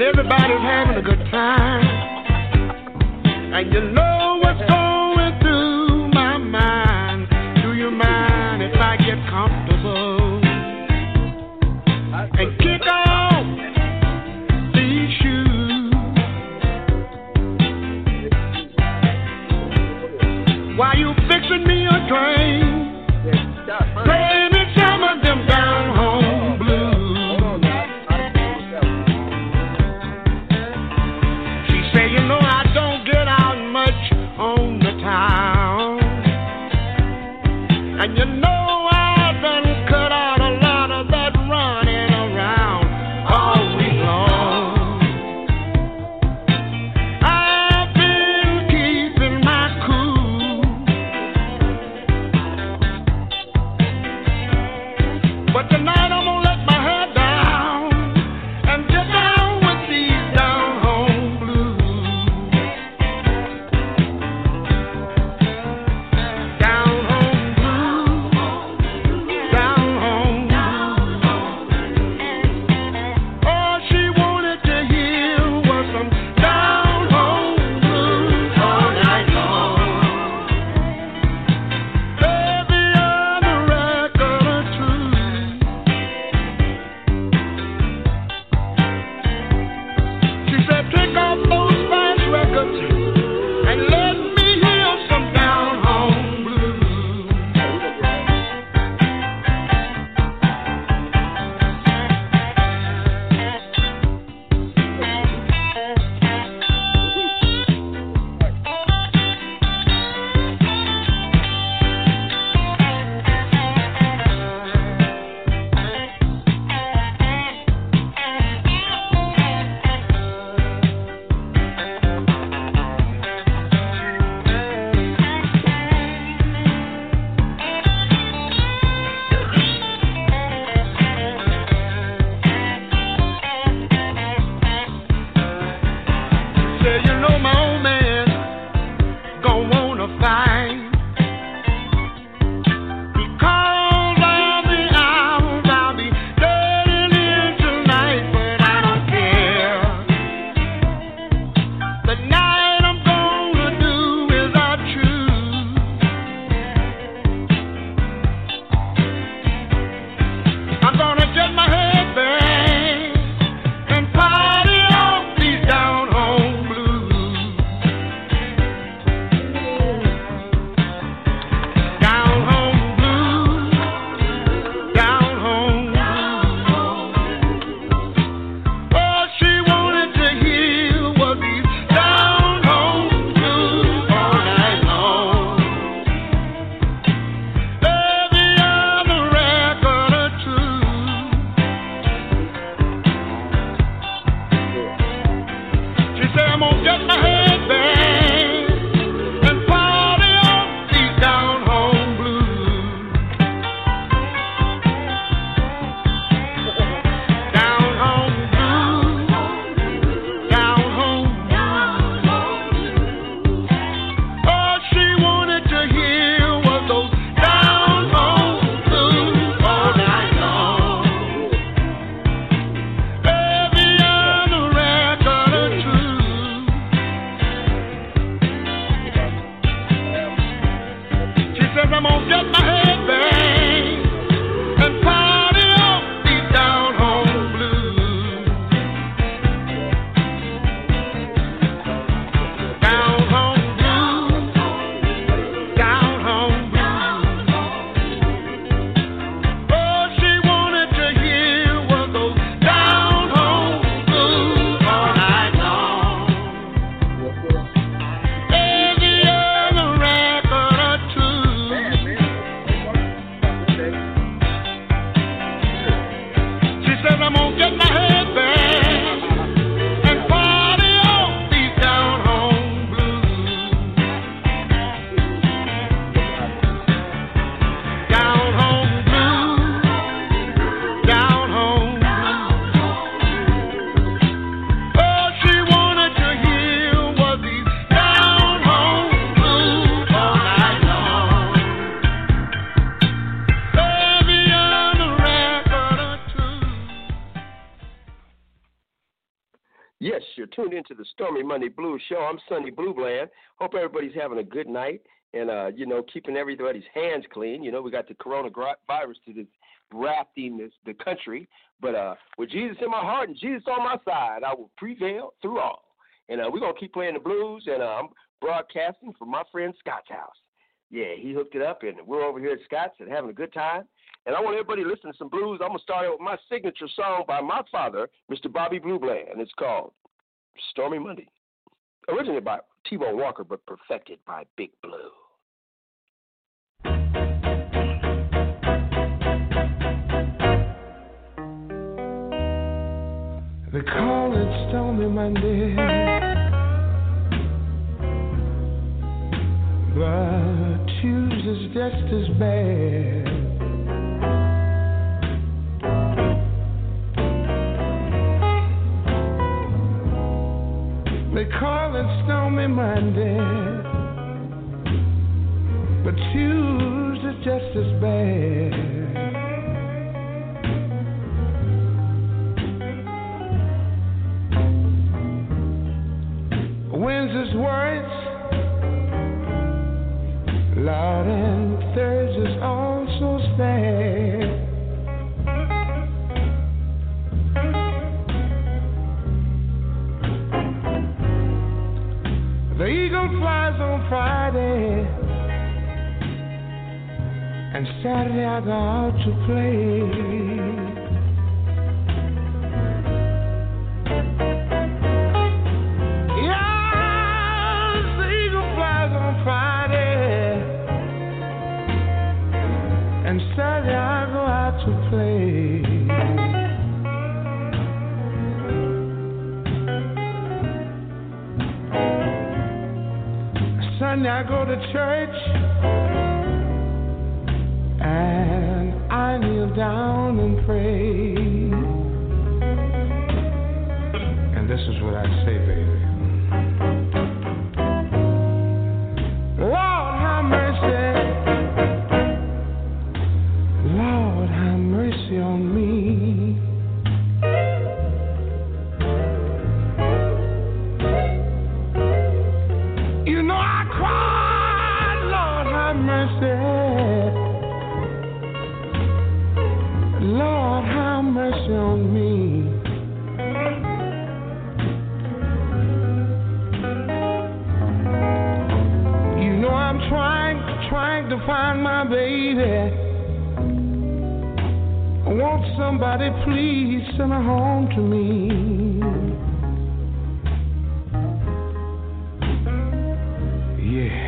that everybody's having a good time. And you know what's going through my mind. Do you mind if I get comfortable and kick off these shoes while you fixing me a drink? Play me some of them down home blues. She say, you know, I don't get out much on the town, and you know I done cut out a lot of that running around all week long. I've been keeping my cool, but tonight I'm gonna let my head down and get down with these down home blues. Down home blues, down home blues. All she wanted to hear was some down home blues all night long. Every other record or two. She said, take off those fast records and let me hear some down home blues. Say, you know, my old man gon' wanna fight because all the hours I'll be dead in tonight, but I don't care. The night I'm gonna do is our truth. I'm gonna get my head bang and party off these down home blues. Down home blues, down home blues. All she wanted to hear was these down home blues all night long. Every other record or two. She said, I'm gonna get my head bang and party off these down home blues. Down home blues, down home blues. All she wanted to hear was those down home blues all night long. Every other record or two. You're tuned into the Stormy Monday Blues Show. I'm Sonny Blue Bland. Hope everybody's having a good night and, keeping everybody's hands clean. We got the coronavirus that is wrapping the country. But with Jesus in my heart and Jesus on my side, I will prevail through all. And we're going to keep playing the blues, and I'm broadcasting from my friend Scott's house. Yeah, he hooked it up, and we're over here at Scott's and having a good time. And I want everybody to listen to some blues. I'm going to start out with my signature song by my father, Mr. Bobby Blue Bland, and it's called Stormy Monday. Originally by T-Bone Walker, but perfected by Big Blue. They call it Stormy Monday, but Tuesday's just as bad. They call it Stormy Monday, but Tuesday's just as bad. Wednesday's worse, Lord, and Thursday's also sad. The eagle flies on Friday, and Saturday I go out to play. Saturday I go out to play. Sunday I go to church and I kneel down and pray. And this is what I say, baby. Lord, have mercy. Lord, have mercy on me. You know I cried, Lord, have mercy. Lord, have mercy on me. You know I'm trying to find my baby. Won't somebody please send her home to me? Yeah.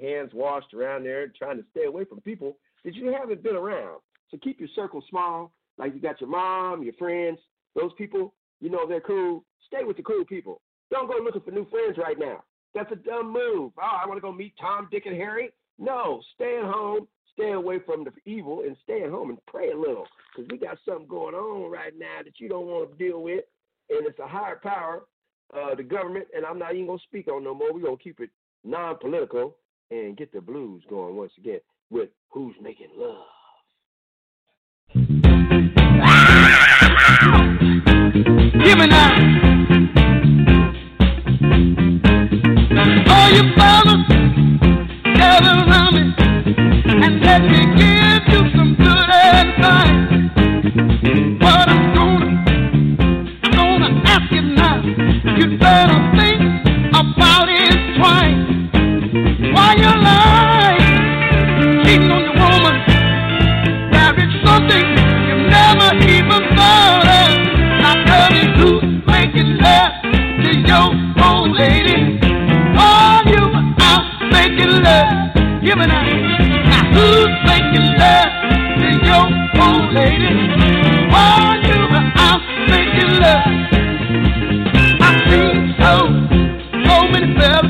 Around there, trying to stay away from people that you haven't been around. So keep your circle small Like you got your mom, your friends, those people, you know, they're cool. Stay with the cool people. Don't go looking for new friends right now. That's a dumb move. Oh, I want to go meet Tom, Dick, and Harry. No, stay at home, stay away from the evil, and stay at home and pray a little. Because we got something going on right now that you don't want to deal with. And it's a higher power, the government, and I'm not even going to speak on no more. We're going to keep it non-political and get the blues going once again with Who's Making Love. Give me now. All you fellas, gather around me and let me give you some good advice. What I'm gonna ask you now. You better think about it twice. While you're lying, cheating on your woman, there is something you never even thought of. Now tell me who's making love to your old lady. While you were out making love, give me now. Now who's making love to your old lady? While you were out making love, I've seen so many fellas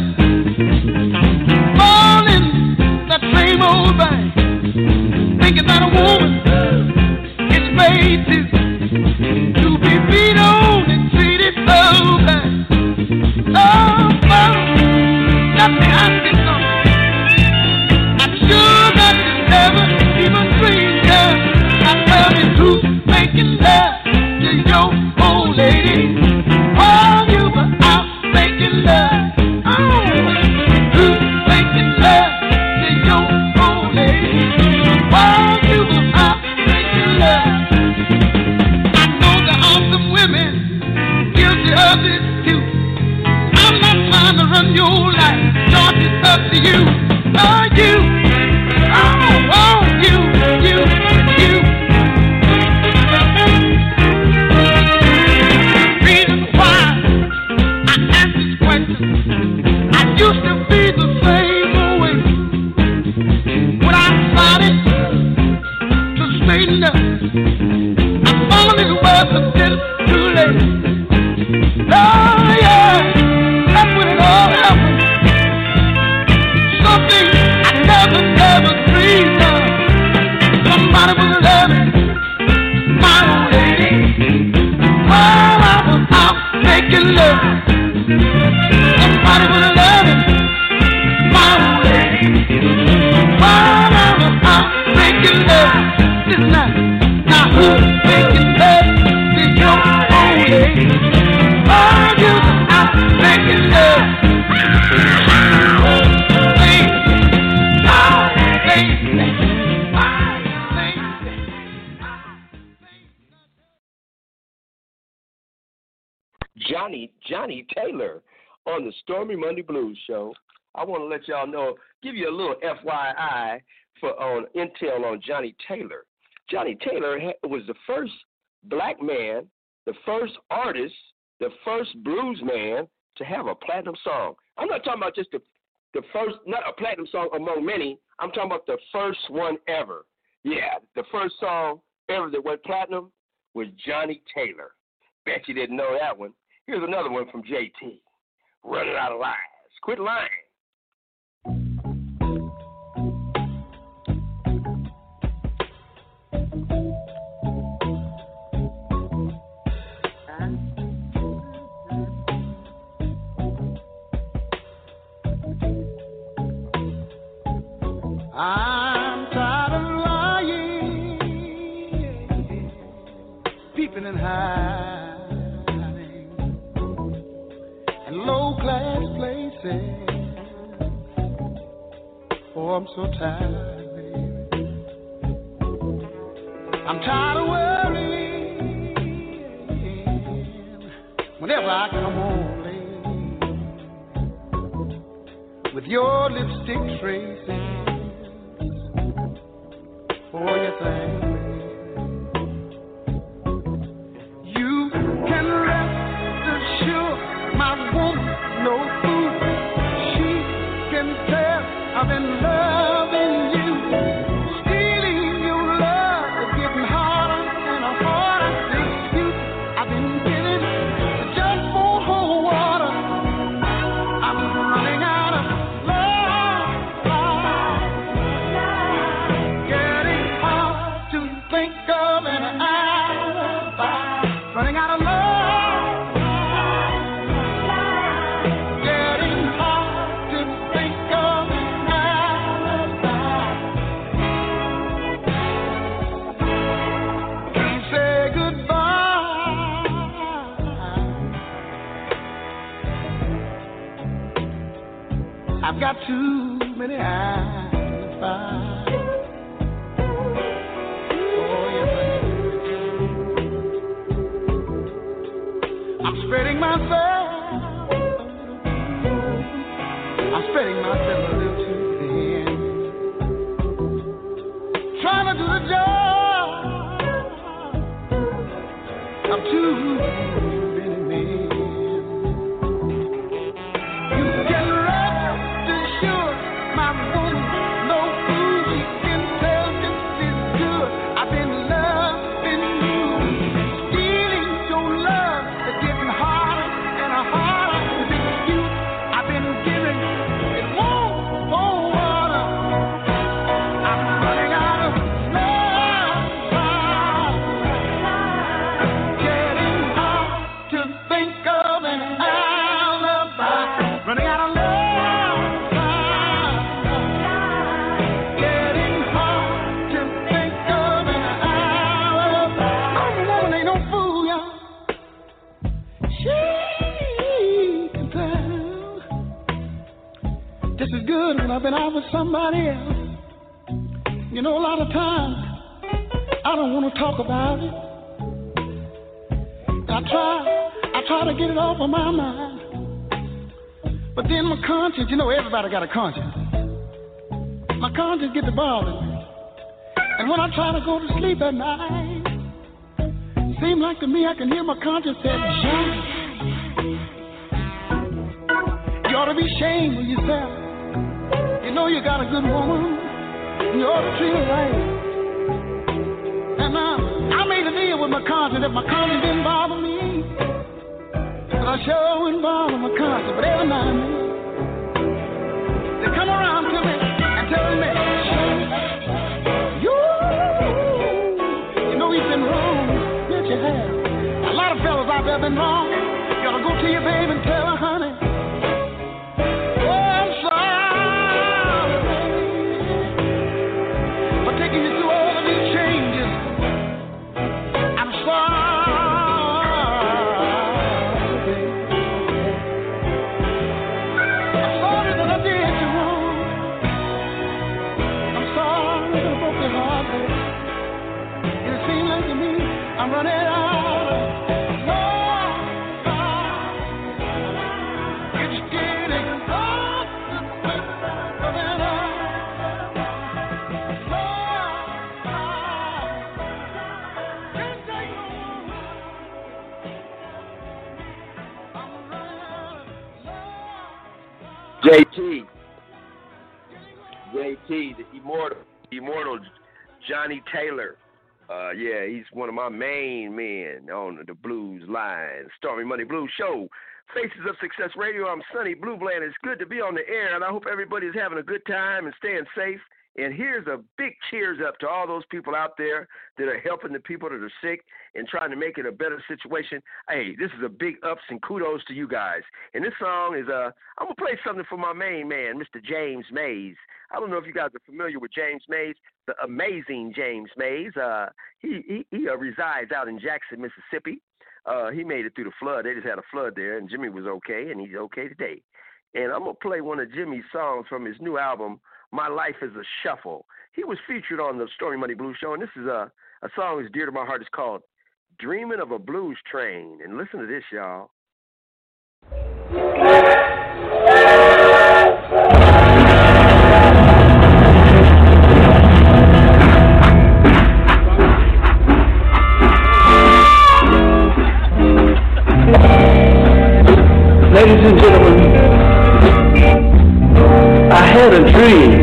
falling that same old thing, thinking that a woman is made to be beat on and treated so bad. Oh, well, let me ask you something. I'm sure that you never even dreamed of. Now tell me who's making love to your old lady while you were out making love. Oh, who's making love to your old lady while you were out making love? I know there are some women guilty of this too. I'm not trying to run your life, George, it's up to you. Oh, you. Oh, you. Reason why I ask this question, I used to be the same way. When I started to straighten up, I found it was a little too late. Oh, yeah, that's when it all happened. Something I never dreamed of. Somebody was loving my old lady while I was out making love. Somebody was loving my old lady while I was out making love. Listen now who's making love to your old lady while you was out making love? Johnny Taylor on the Stormy Monday Blues Show. I want to let y'all know, give you a little FYI on intel on Johnny Taylor. Johnny Taylor was the first black man, the first artist, the first blues man to have a platinum song. I'm not talking about just the first, not a platinum song among many. I'm talking about the first one ever. Yeah, the first song ever that went platinum was Johnny Taylor. Bet you didn't know that one. Here's another one from JT. Running Out of Lies. Quit lying. I'm tired of lying, peeping and hiding in low-class places. Oh, I'm so tired, baby. I'm tired of worrying whenever I come home late with your lipstick traces. Oh, yes, I am. You can rest assured my woman knows food. She can tell I've been loving you. Stealing your love is getting harder and harder. I've got too many eyes to find. Oh, yes, I am. I'm spreading myself. I'm spreading myself a little too thin. Trying to do the job of too many men. You can rest assured, my woman, no fool, she can tell this is good. I've been loving you, stealing your love, it's getting harder and harder to be cute. I've been giving, it won't hold water. I'm running out of love. Getting hard to think of an alibi. Running out of love. Getting hard to think of an alibi. I'm a woman, ain't no fool, y'all. She can tell. This is good when I've been out with somebody else. You know, a lot of times I don't want to talk about it. I try to get it off of my mind. But then my conscience, you know, everybody got a conscience. My conscience gets to bothering me. And when I try to go to sleep at night, it seems like to me I can hear my conscience say, Johnny, you ought to be ashamed of yourself. You know you got a good woman. You ought to treat her right. And I made a deal with my conscience that my conscience didn't bother me. But I sure wouldn't bother my conscience. But every now and then, they come around to me and tell me, you know you've been wrong. Yes, you have. A lot of fellas out there been wrong. You gotta go to your baby and tell her, honey, oh, I'm sorry for taking you through all of these changes. I'm sorry. I'm sorry that I did you wrong. I'm sorry that I broke your heart, baby. And it seems like to me I'm running out of love. It's getting hard to think of an can't take no more. I'm running out of love. JT, the immortal Johnny Taylor. Yeah, he's one of my main men on the blues line. Stormy Monday Blues Show. Faces of Success Radio. I'm Sonny Blue Bland. It's good to be on the air, and I hope everybody's having a good time and staying safe. And here's a big cheers up to all those people out there that are helping the people that are sick and trying to make it a better situation. Hey, this is a big ups and kudos to you guys. And this song is, I'm going to play something for my main man, Mr. James Mays. I don't know if you guys are familiar with James Mays, the amazing James Mays. He resides out in Jackson, Mississippi. He made it through the flood. They just had a flood there, and Jimmy was okay, and he's okay today. And I'm going to play one of Jimmy's songs from his new album, My Life is a Shuffle. He was featured on the Stormy Monday Blues Show, and this is a song that's dear to my heart. It's called Dreaming of a Blues Train. And listen to this, y'all. Ladies and gentlemen, I had a dream.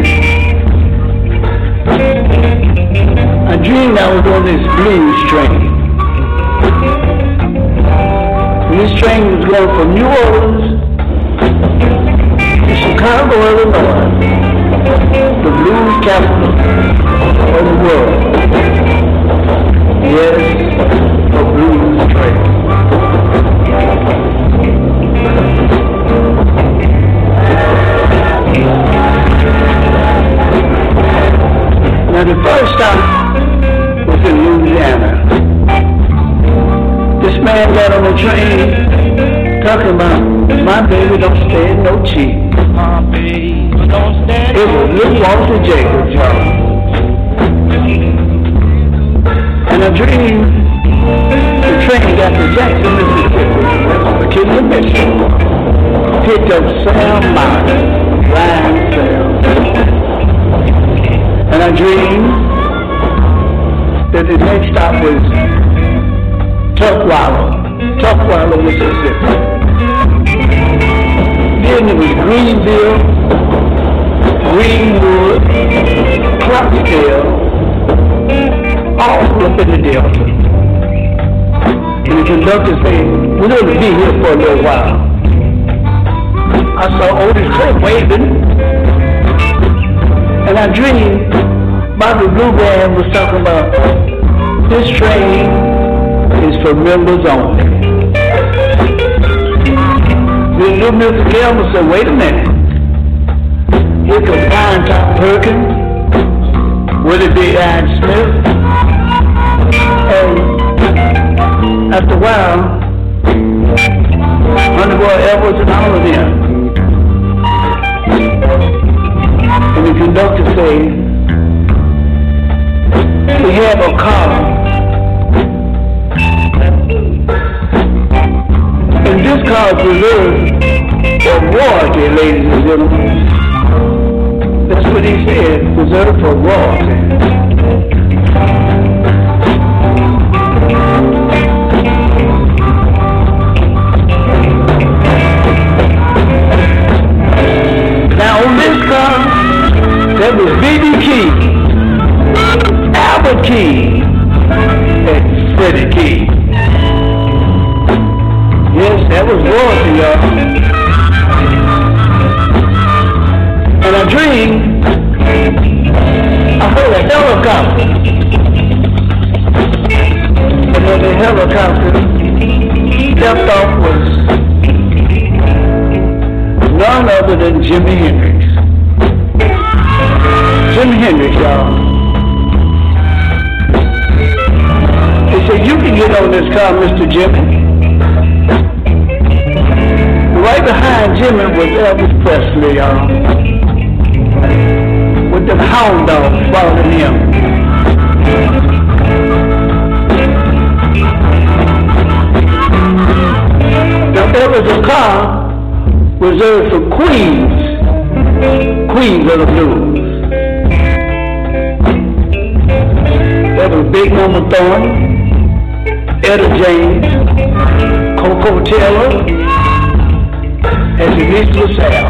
I dreamed I was on this blues train. And this train was going from New Orleans to Chicago, Illinois, the blues capital of the world. Yes, a blues train. Now the first stop was in Louisiana. This man got on the train talking about my baby don't stand no cheat. It was Little Walter Jacobs, y'all. And I dreamed the train got to Jackson, Mississippi. That's the kid in the mission. Picked up Sam Martin, Ryan Sam. And I dreamed that the next stop was Tuckwallow, Mississippi. Then it was Greenville, Greenwood, Clarksdale, all up in the Delta. And the conductor said, we're going to be here for a little while. I saw Otis Clay waving, and I dreamed Bobby Blue Band was talking about this train is for members only. Then little Mr. Gelman said, wait a minute. Here comes Iron Top Perkins, Willie B. Iron Smith, and after a while, Honeywell Edwards and all of them. And the conductor said, we have a car. And this car is reserved for royalty, ladies and gentlemen. That's what he said, reserved for royalty. Now on this car, there was B.B. King, Albert King, and Freddie King. Yes, that was royalty, y'all. And I dreamed I heard a helicopter. And when the helicopter stepped off was none other than Jimi Hendrix. Jimi Hendrix, y'all. They said, you can get on this car, Mr. Jimmy. Right behind Jimmy was Elvis Presley, y'all. With them hound dogs following him. Now there was a car reserved for queens of the blues. There was Big Mama Thorne, Etta James, Coco Taylor, and Denise LaSalle.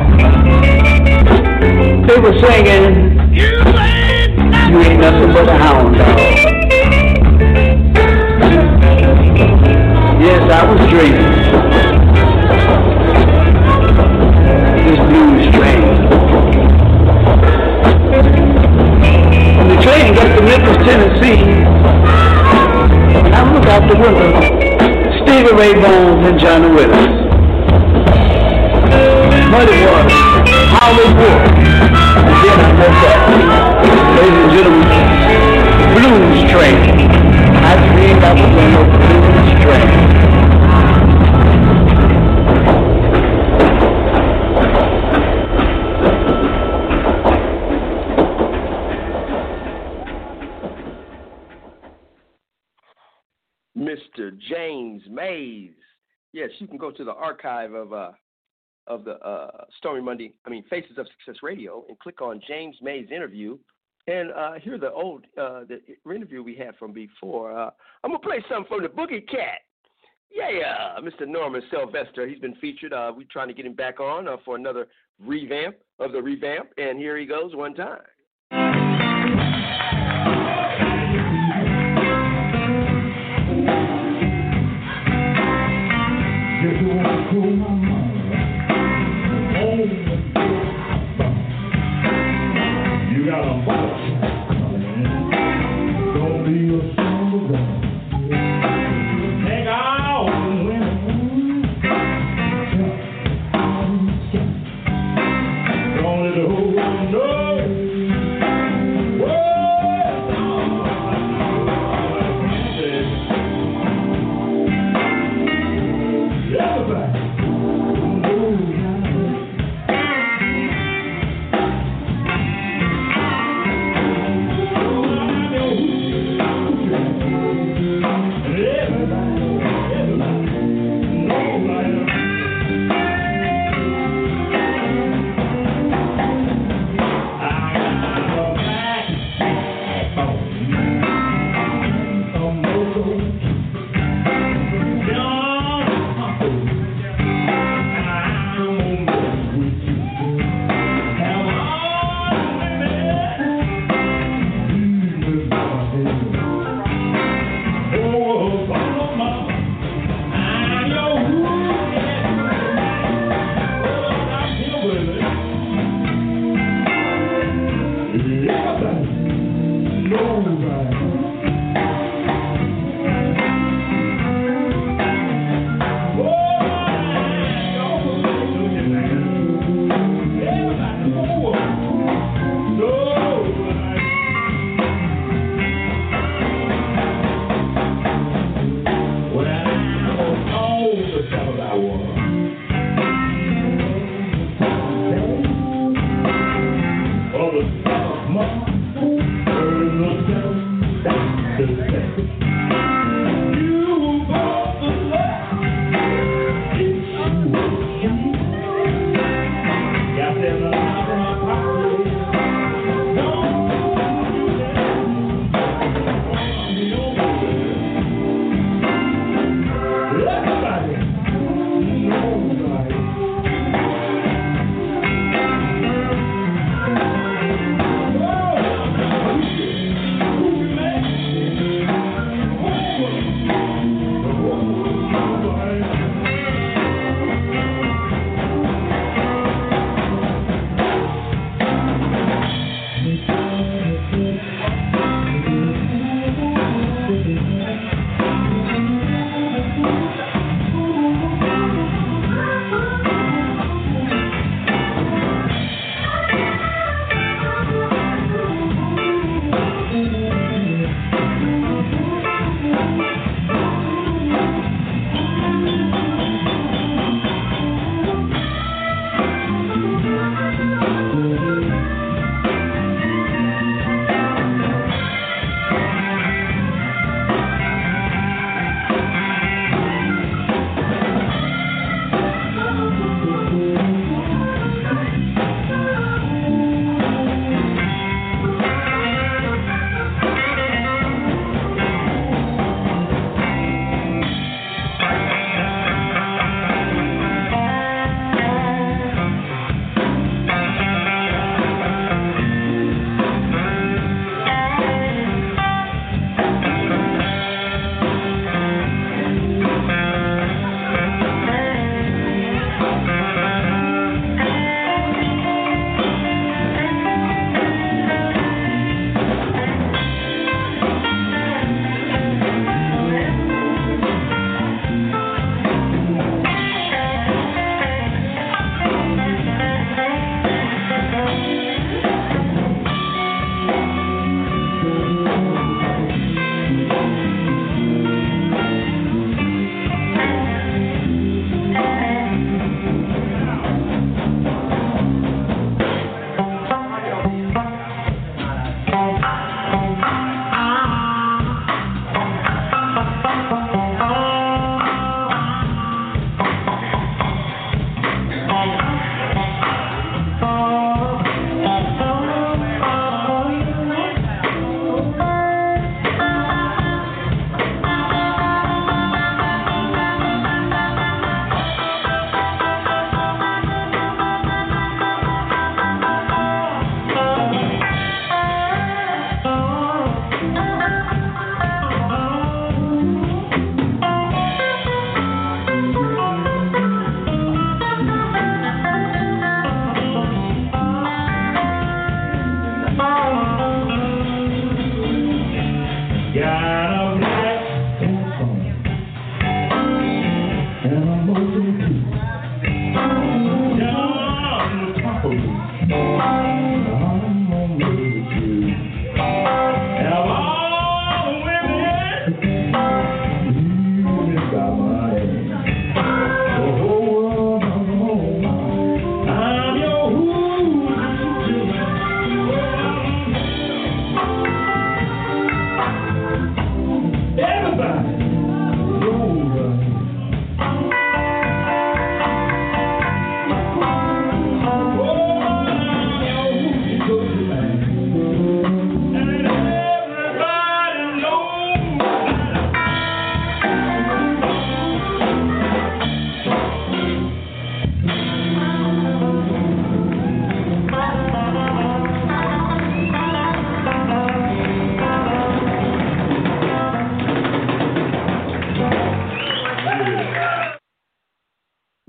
They were singing, you ain't nothing but a hound dog. Yes, I was dreaming. This blues train. When the train got to Memphis, Tennessee, I looked out the window, Stevie Ray Vaughan and Johnny Willis. Muddy Waters, Hollywood. And then I woke up. Ladies and gentlemen, blues train. I dreamed I was on the blues train. Mr. James Mays. Yes, you can go to the archive of the Faces of Success Radio, and click on James Mays' interview, and hear the interview we had from before. I'm gonna play something from the Boogie Cat. Yeah, Mr. Norman Sylvester. He's been featured. We're trying to get him back on for another revamp of the revamp, and here he goes one time. You got a box. Don't be a single girl. Hang out when don't let the whole world know. Everybody.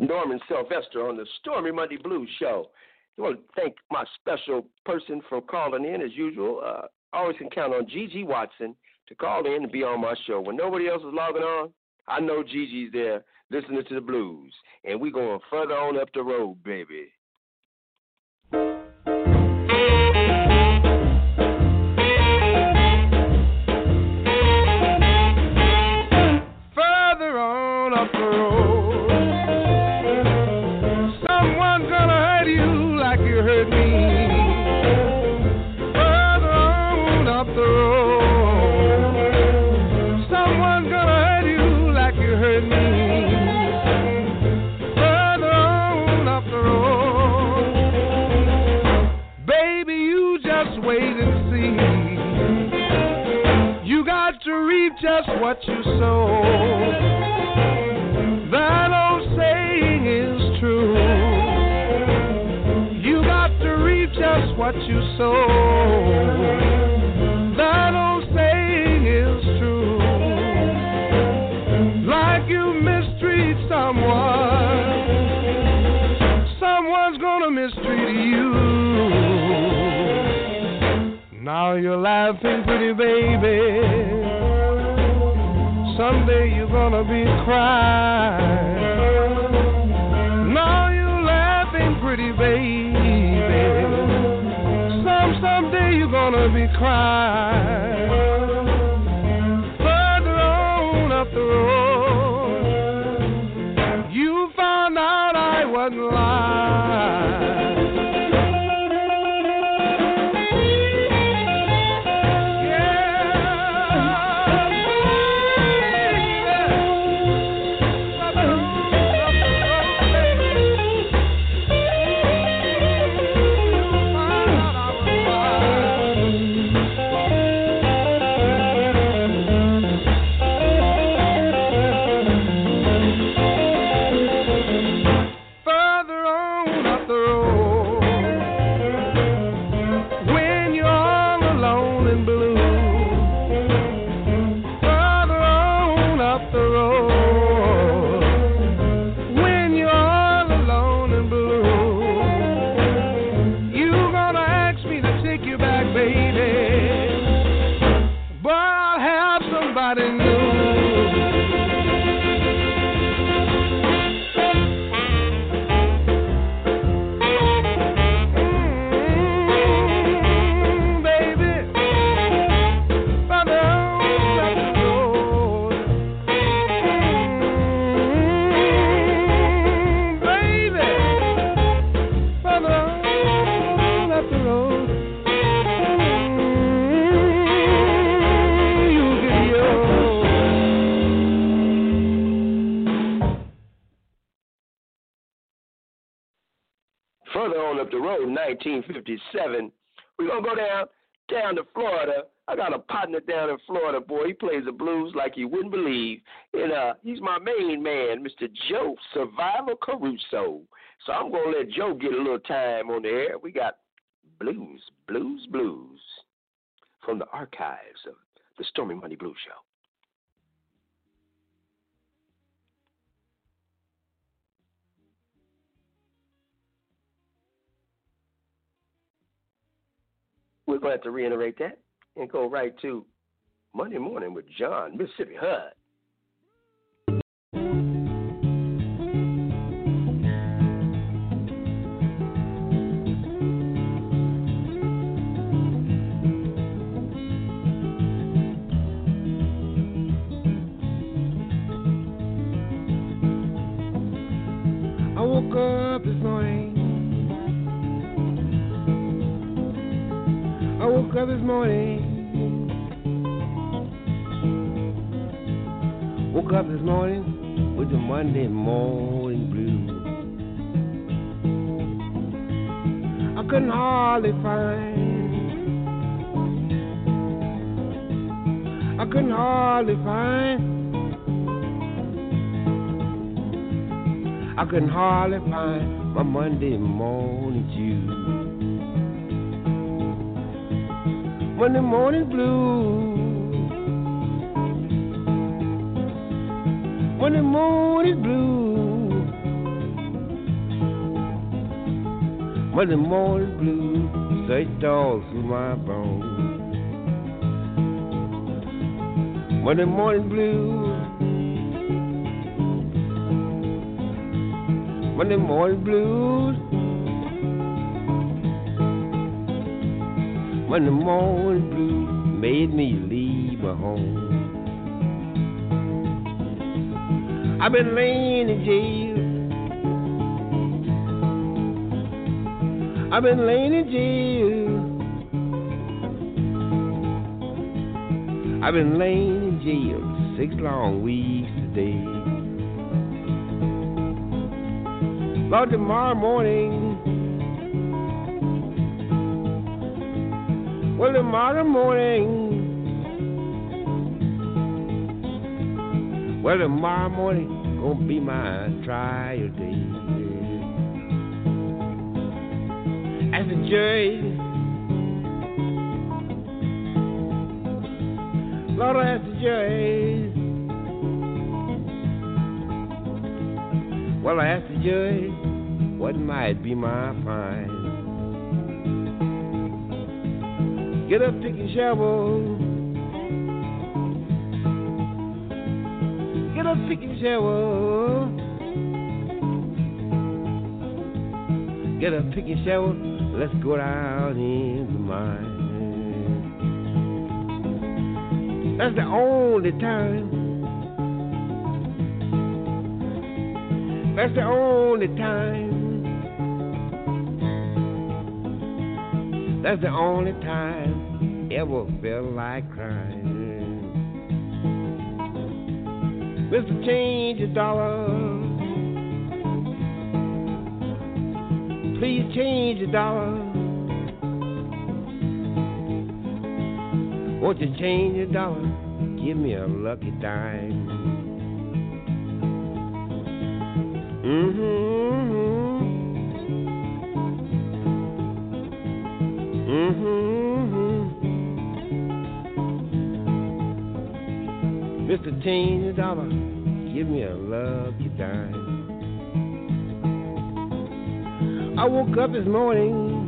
Norman Sylvester on the Stormy Monday Blues Show. I want to thank my special person for calling in as usual. I always can count on Gigi Watson to call in and be on my show. When nobody else is logging on, I know Gigi's there listening to the blues. And we're going further on up the road, baby. Further on up the road, someone's gonna hurt you like you hurt me. Further on up the road, someone's gonna hurt you like you hurt me. Further on up the road, baby, you just wait and see. You got to reap just what you sow. That old saying is true. You got to reap just what you sow. That old saying is true. Like you mistreat someone, someone's gonna mistreat you. Now you're laughing, pretty baby. Someday you're gonna be crying. Now you're laughing, pretty baby. Someday you're gonna be crying. Further on up the road, you found out I wasn't lying. Further on up the road, 1957, we're going to go down to Florida. I got a partner down in Florida, boy. He plays the blues like you wouldn't believe. And he's my main man, Mr. Joe Survivor Caruso. So I'm going to let Joe get a little time on the air. We got blues from the archives of the Stormy Monday Blues Show. We're going to have to reiterate that and go right to Monday Morning with John, Mississippi Hud. I woke up this morning. I woke up this morning. Woke up this morning with the Monday morning blues. I couldn't hardly find. I couldn't hardly find. I couldn't hardly find my Monday morning juice. Monday morning blues. Monday morning blues. Monday morning blues, searched all through my bones. Monday morning blues, Monday morning blues, Monday morning blues made me leave my home. I've been laying in jail. I've been laying in jail. I've been laying in jail 6 long weeks today. Lord, tomorrow morning, well, tomorrow morning, well, tomorrow morning gonna be my trial day. As the jury, Lord, as the jury, well, I asked the judge what might be my fine. Get up, pick and shovel. Get up, pick and shovel. Get up, pick and shovel. Let's go down in the mine. That's the only time. That's the only time. That's the only time ever felt like crying. Mr. Change a dollar. Please change a dollar. Won't you change a dollar? Give me a lucky dime. Mr. Change a dollar, give me a lucky dime. I woke up this morning.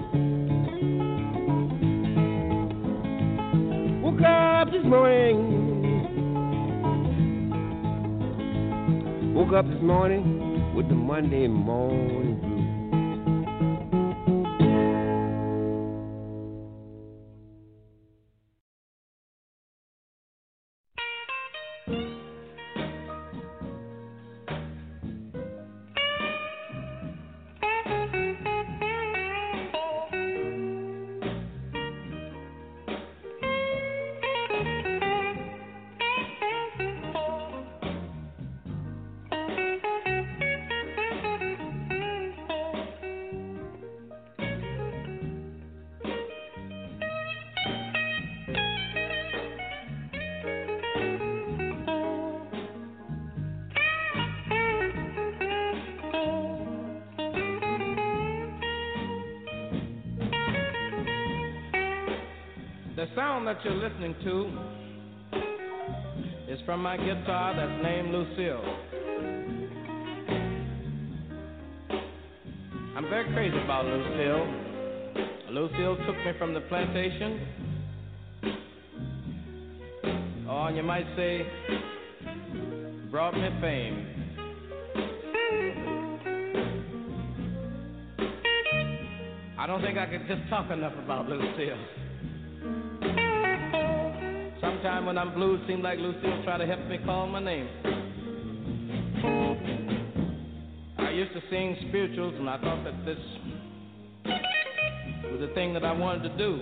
Woke up this morning. Woke up this morning with the Monday morning blues. The sound that you're listening to is from my guitar that's named Lucille. I'm very crazy about Lucille. Lucille took me from the plantation. Or you might say, brought me fame. I don't think I could just talk enough about Lucille. Sometime when I'm blue, it seems like Lucille try to help me call my name. I used to sing spirituals, and I thought that this was the thing that I wanted to do.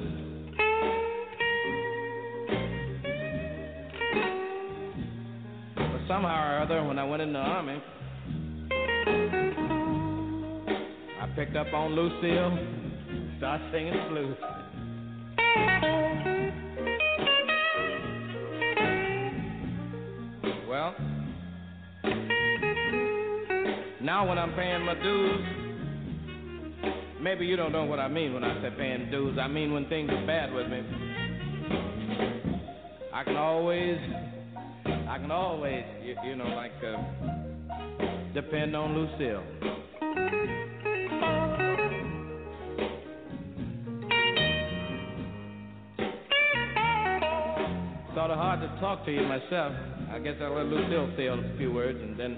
But somehow or other, when I went in the Army, I picked up on Lucille, started singing the blues. Well, now when I'm paying my dues, maybe you don't know what I mean when I say paying dues. I mean when things are bad with me, I can always, depend on Lucille. to talk to you myself. I guess I'll let Lucille say a few words and then...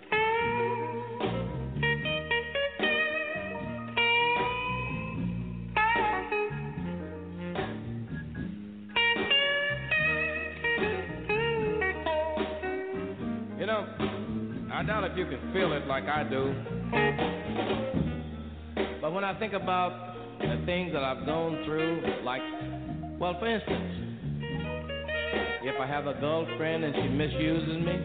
You know, I doubt if you can feel it like I do. But when I think about the things that I've gone through, like, well, for instance, if I have a girlfriend and she misuses me,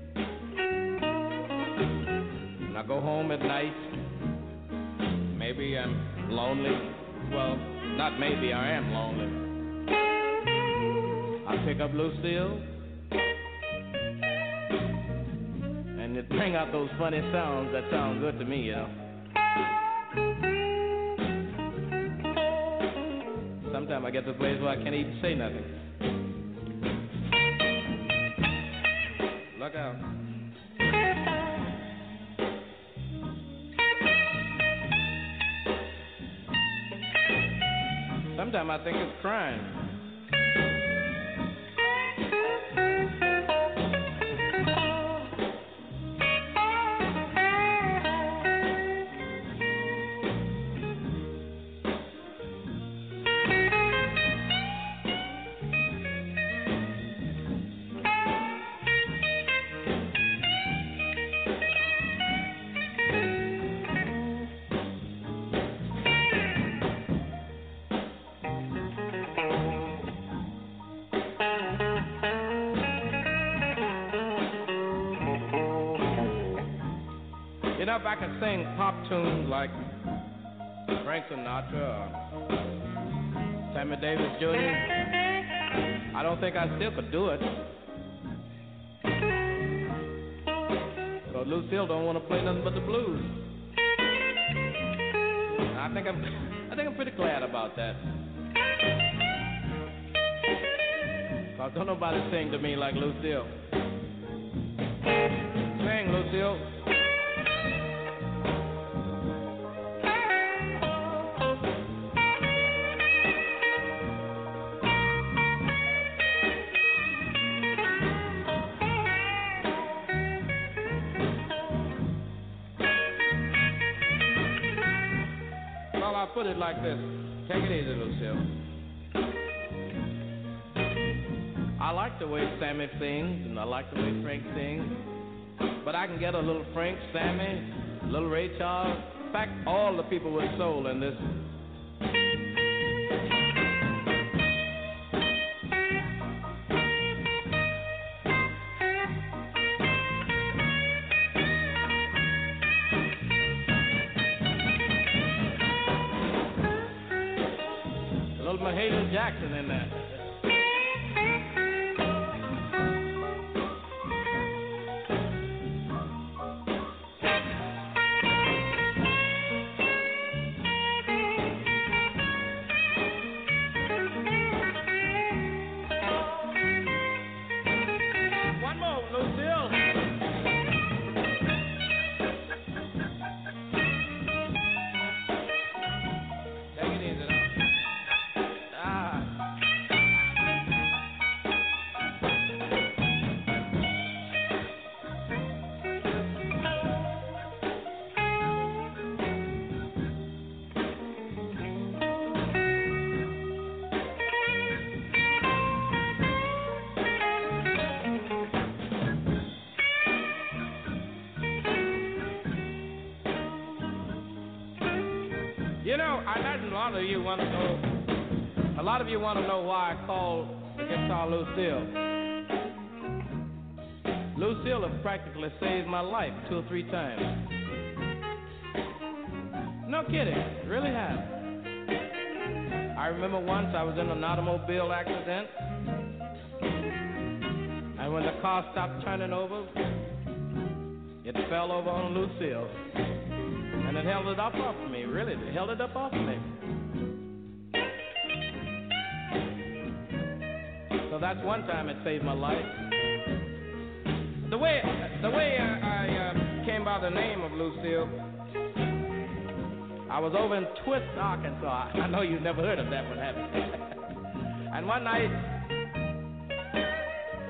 and I go home at night, maybe I'm lonely. Well, not maybe, I am lonely. I pick up Lucille, and it bring out those funny sounds that sound good to me, you know. Sometimes I get to a place where I can't even say nothing. Look out. Sometimes I think it's crying. You know, if I could sing pop tunes like Frank Sinatra or Sammy Davis Jr., I don't think I still could do it. So Lucille don't want to play nothing but the blues. And I think I'm pretty glad about that. 'Cause don't nobody sing to me like Lucille. Sing, Lucille. I'll put it like this. Take it easy, Lucille. I like the way Sammy sings, and I like the way Frank sings. But I can get a little Frank, Sammy, a little Ray Charles. In fact, all the people with soul in this. Mahalia Jackson in there. One more, Lucille. Take it easy now. You know, I imagine a lot of you want to know why I call the guitar Lucille. Lucille has practically saved my life 2 or 3 times. No kidding, really has. I remember once I was in an automobile accident, and when the car stopped turning over, it fell over on Lucille. And it held it up off of me, really. It held it up off of me. So that's one time it saved my life. The way I came by the name of Lucille, I was over in Twist, Arkansas. I know you've never heard of that one, have you? And one night,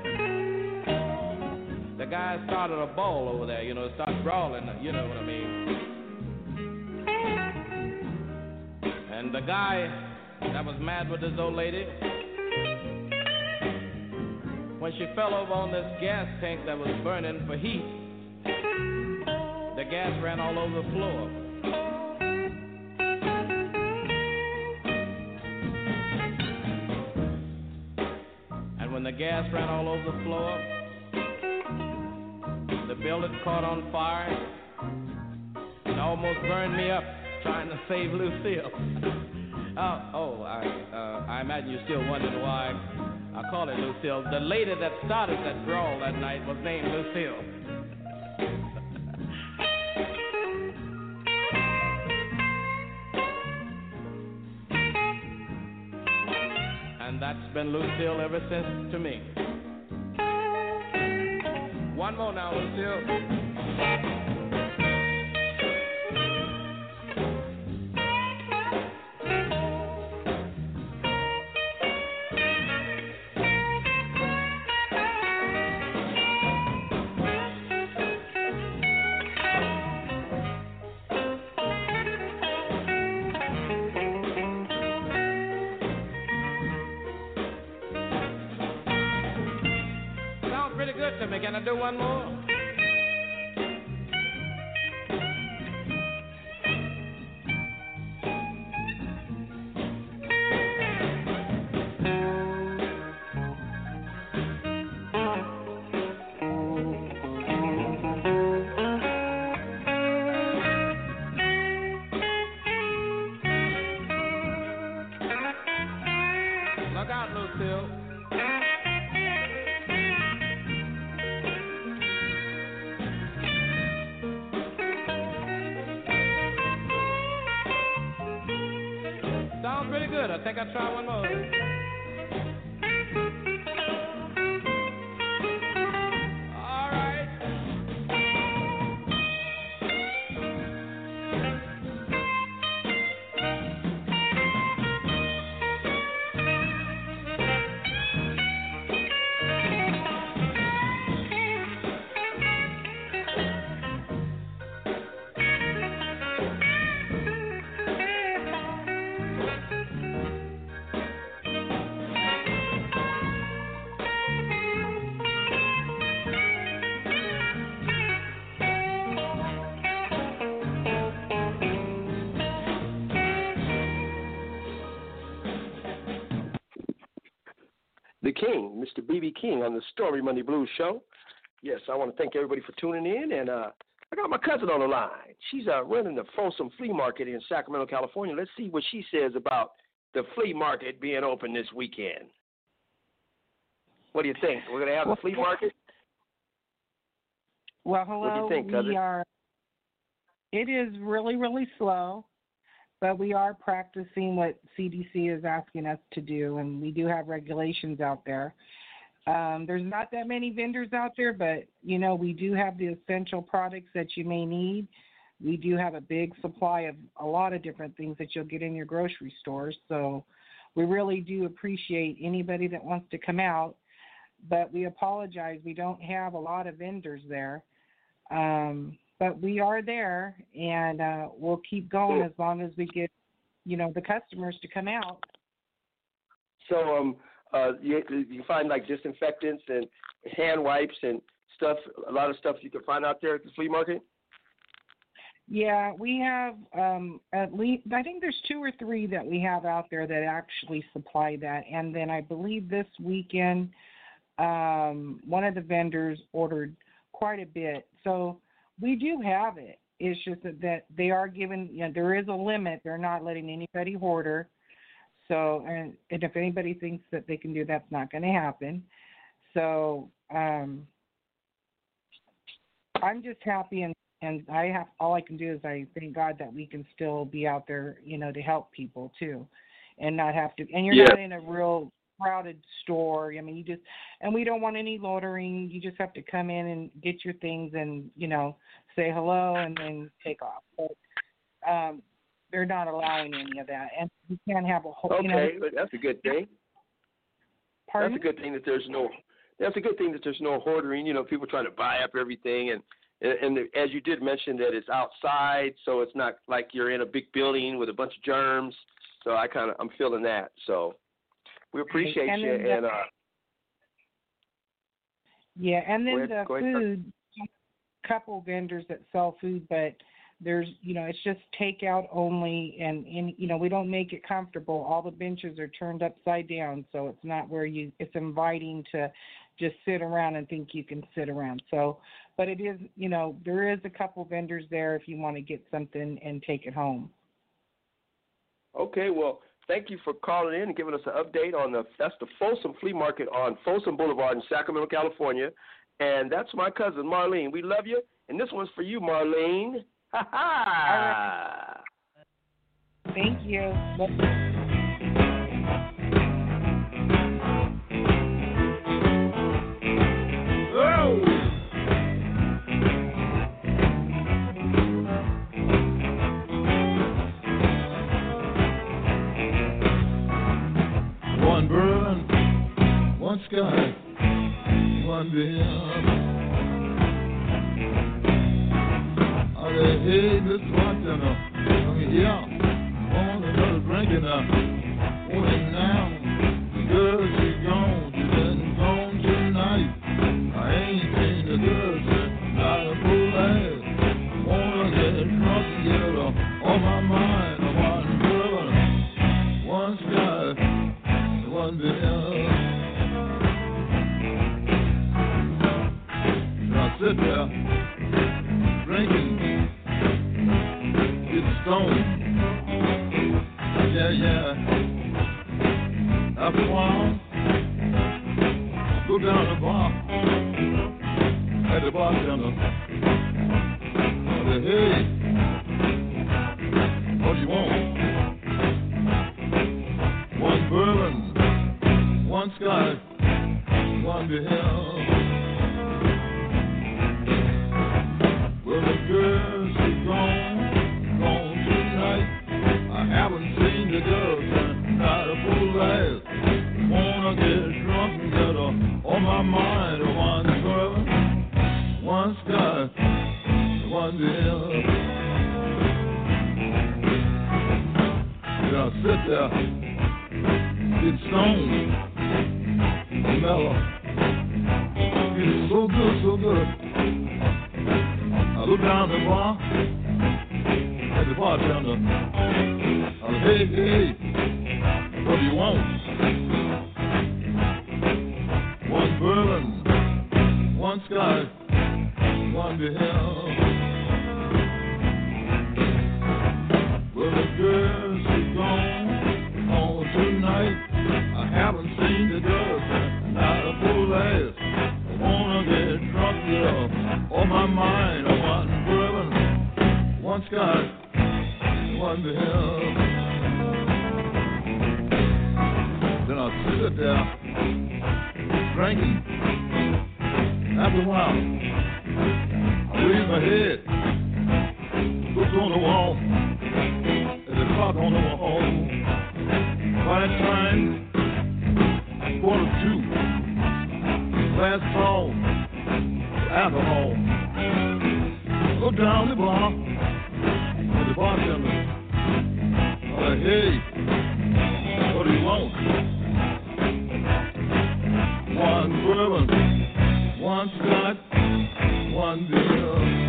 guys started a ball over there, started brawling, you know what I mean. And the guy that was mad with this old lady, when she fell over on this gas tank that was burning for heat, the gas ran all over the floor. And when the gas ran all over the floor, the building caught on fire and almost burned me up trying to save Lucille. I imagine you're still wondering why I call it Lucille. The lady that started that brawl that night was named Lucille. And that's been Lucille ever since to me. One more now, Lucille. Can I do one more? Look out, Lucille. Pretty good. I think I'll try one more. All right. The King, Mr. B.B. King on the Stormy Monday Blues Show. Yes, I want to thank everybody for tuning in. And I got my cousin on the line. She's running the Folsom Flea Market in Sacramento, California. Let's see what she says about the flea market being open this weekend. What do you think? We're going to have a flea market? Well, hello. What do you think, cousin? It is really, really slow. But we are practicing what CDC is asking us to do, and we do have regulations out there. There's not that many vendors out there, but, we do have the essential products that you may need. We do have a big supply of a lot of different things that you'll get in your grocery stores. So we really do appreciate anybody that wants to come out, but we apologize. We don't have a lot of vendors there. But we are there, and we'll keep going as long as we get, the customers to come out. So you find, like, disinfectants and hand wipes and stuff, a lot of stuff you can find out there at the flea market? Yeah, we have at least, I think there's 2 or 3 that we have out there that actually supply that. And then I believe this weekend one of the vendors ordered quite a bit. So we do have it. It's just that they are given, there is a limit. They're not letting anybody hoarder. So, and if anybody thinks that they can do, that's not going to happen. So I'm just happy, and all I can do is I thank God that we can still be out there, to help people too, and not have to. And you're not in a real crowded store. I mean, and we don't want any loitering. You just have to come in and get your things and say hello and then take off. But they're not allowing any of that, and you can't have a whole. Okay, but that's a good thing. Pardon? That's a good thing that there's That's a good thing that there's no hoarding. You know, people trying to buy up everything, and as you did mention that it's outside, so it's not like you're in a big building with a bunch of germs. So I'm feeling that. So we appreciate you. And yeah, and then the go ahead, food, couple vendors that sell food, but there's, it's just takeout only, and we don't make it comfortable. All the benches are turned upside down, so it's not where it's inviting to just sit around and think you can sit around. So, but it is, there is a couple vendors there if you want to get something and take it home. Okay, well, thank you for calling in and giving us an update on that's the Folsom Flea Market on Folsom Boulevard in Sacramento, California. And that's my cousin, Marlene. We love you. And this one's for you, Marlene. Ha ha! Thank you. One burn, one sky, one bill. I said, hey, Miss Watson, on another drinking on it now. Girl, she's gone, she been gone tonight. I ain't seen the girl since not a full ass. Wanna get drunk and get her on my mind. One burn, one sky, one bill. I sit there drinking, get stoned. Yeah. After a while, go down the bar, at the bartender. I said, hey, what do you want? One bourbon, one scotch, one beer. Well, the girl, she's gone tonight. I haven't seen the girl, not a full ass. Wanna get drunk and get her on my mind. One bourbon, one scotch, one beer. And I sit there, get stoned, mellow. It's so good, so good. I look down the bar at the bartender. I say, hey, what do you want? One bourbon, one scotch, one beer. Well, the girl, she's gone tonight. I haven't seen the girl, not a full ass. I wanna get drunk, yeah, on my mind. One bourbon, one scotch, one beer. Then I sit there drinking. After a while, I raise my head, look on the wall, there's a clock on the wall. By that time, 1:45, last call, alcohol. Go down the bar, to the bartender. I say, hey, what do you want? One bourbon, one scotch, one beer.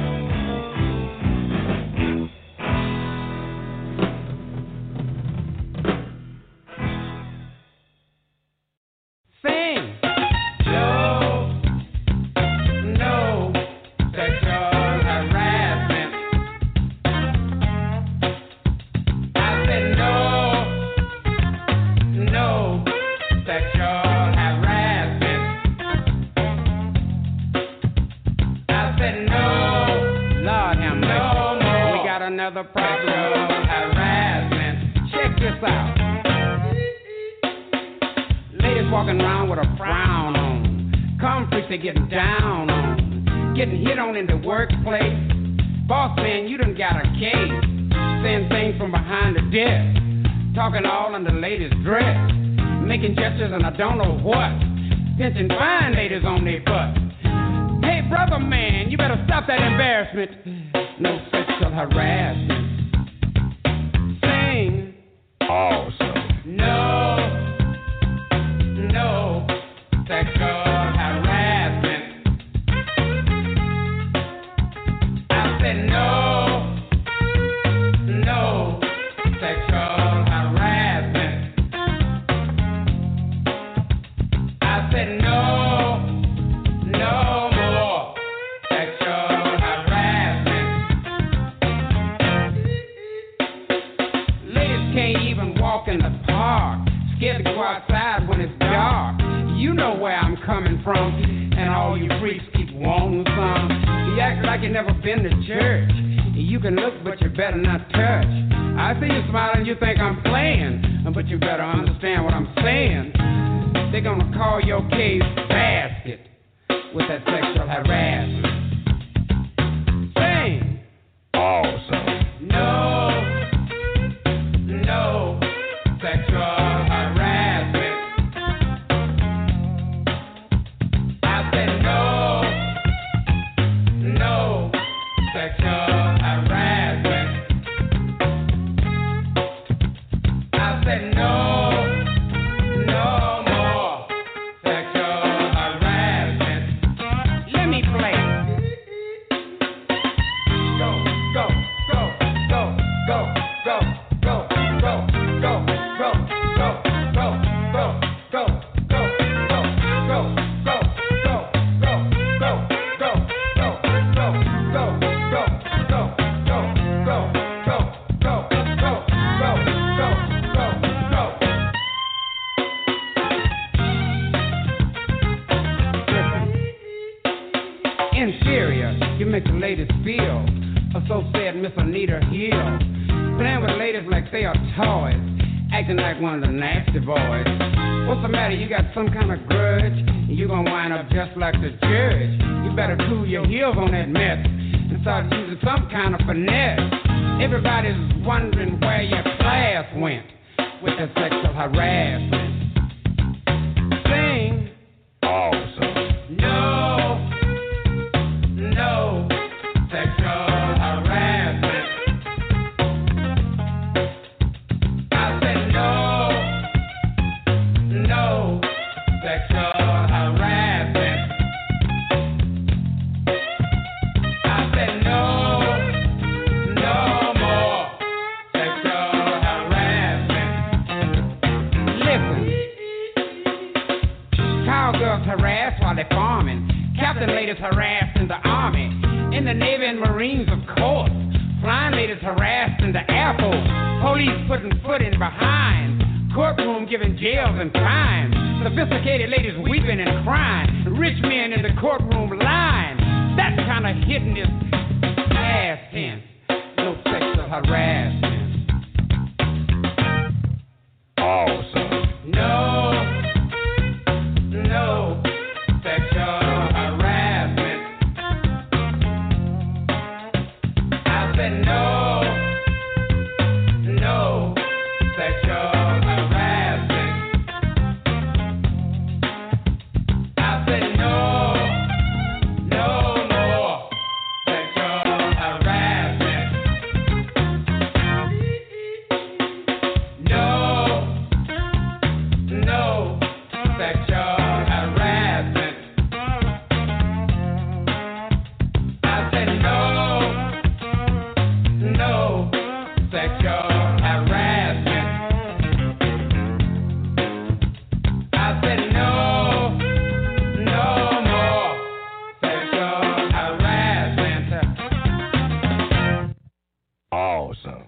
Getting down on, getting hit on in the workplace. Boss man, you done got a case. Saying things from behind the desk, talking all in the latest dress, making gestures and I don't know what. pinching fine ladies on their butt. Hey, brother man, you better stop that embarrassment. No sexual harassment. Sing. Awesome. No sexual harassment. I said no sexual harassment. I said no more sexual harassment. Ladies can't even walk in the park, scared to go outside when it's dark. You know where I'm coming from, and all you freaks keep wanting some. You act like you never been to church. You can look, but you better not touch. I see you smiling, you think I'm playing, but you better understand what I'm saying. They're gonna call your case basket with that sexual harassment. Sing. Awesome. No sexual harassment. I said no sexual harassment. I said no more sexual harassment. Let me play. Go, go, go, go, go, go, go, go, go, go, go, go, go, go, go, go, go, Inferior, you make the ladies feel, so said Miss Anita Hill. Playing with ladies like they are toys, acting like one of the nasty boys. What's the matter, you got some kind of grudge? You gonna wind up just like the judge. You better cool your heels on that mess and start using some kind of finesse. Everybody's wondering where your class went with the sexual harassment. Sing. Awesome. No sexual harassment. I said no sexual harassment. I said no more sexual harassment. Listen, cowgirls harass while they're farming. Captain ladies harassed in the Army, in the Navy and Marines, of course. Flying ladies harassed in the Air Force. Police putting foot in behind. Courtroom giving jails and fines. Sophisticated ladies weeping and crying. Rich men in the courtroom line. That kind of hitting is past tense. No sexual harassment. Awesome. No sexual harassment. I said no sexual harassment. I said no more sexual harassment. No sexual harassment. I said no sexual harassment. I said no more sexual harassment. Awesome.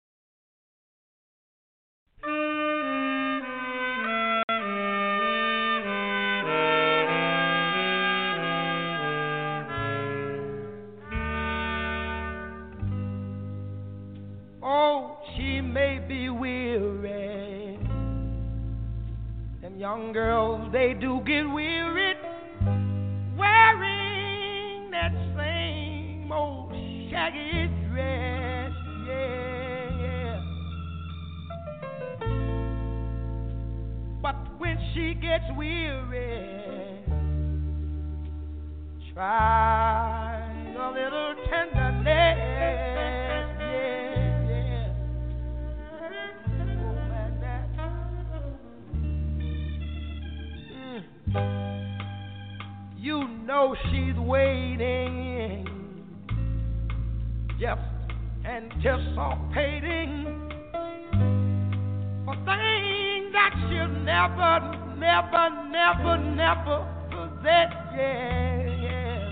Oh, she may be weary. Them young girls, they do get weary wearing that same old shaggy dress. Yeah. But when she gets weary, try a little tenderness. Yeah, yeah. Oh, man, you know she's waiting, just anticipating for things that she'll never possess. Yeah.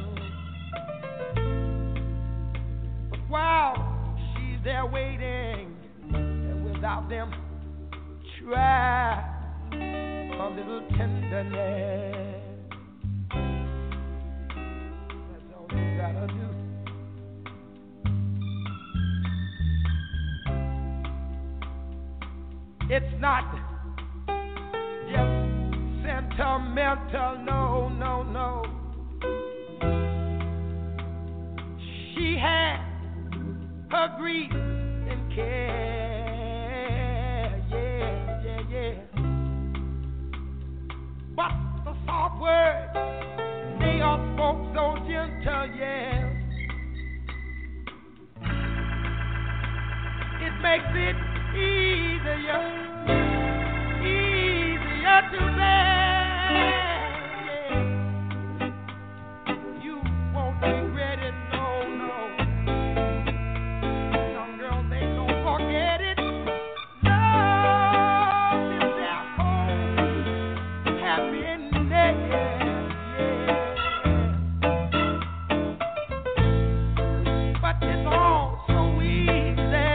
But while she's there waiting, and without them, try a little tenderness. That's all you gotta do. It's not just sentimental, no, no, no. She had her grief and care, yeah, yeah, yeah. But the soft words, they are spoke so gentle, yeah. It makes it easier to bear. Yeah. You won't regret it, no, no. Some girls, they don't forget it. Love is their home, happiness. Yeah. But it's all so easy.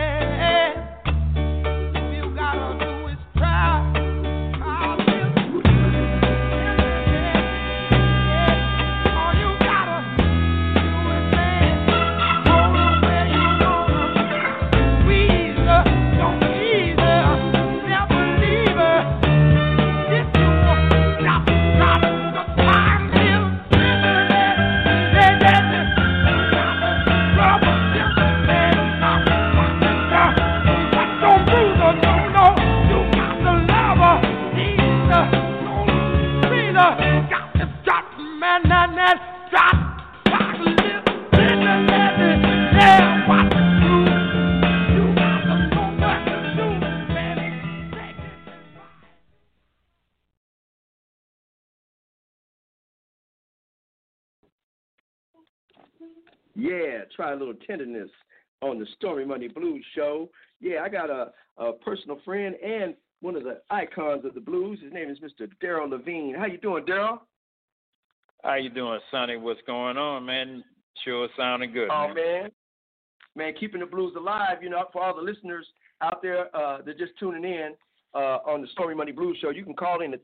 Yeah, try a little tenderness on the Stormy Monday Blues Show. Yeah, I got a personal friend and one of the icons of the blues. His name is Mr. Daryl Levine. How you doing, Daryl? How you doing, Sonny? What's going on, man? Sure sounding good, oh, man. Man, keeping the blues alive, you know, for all the listeners out there that just tuning in on the Stormy Monday Blues Show, you can call in at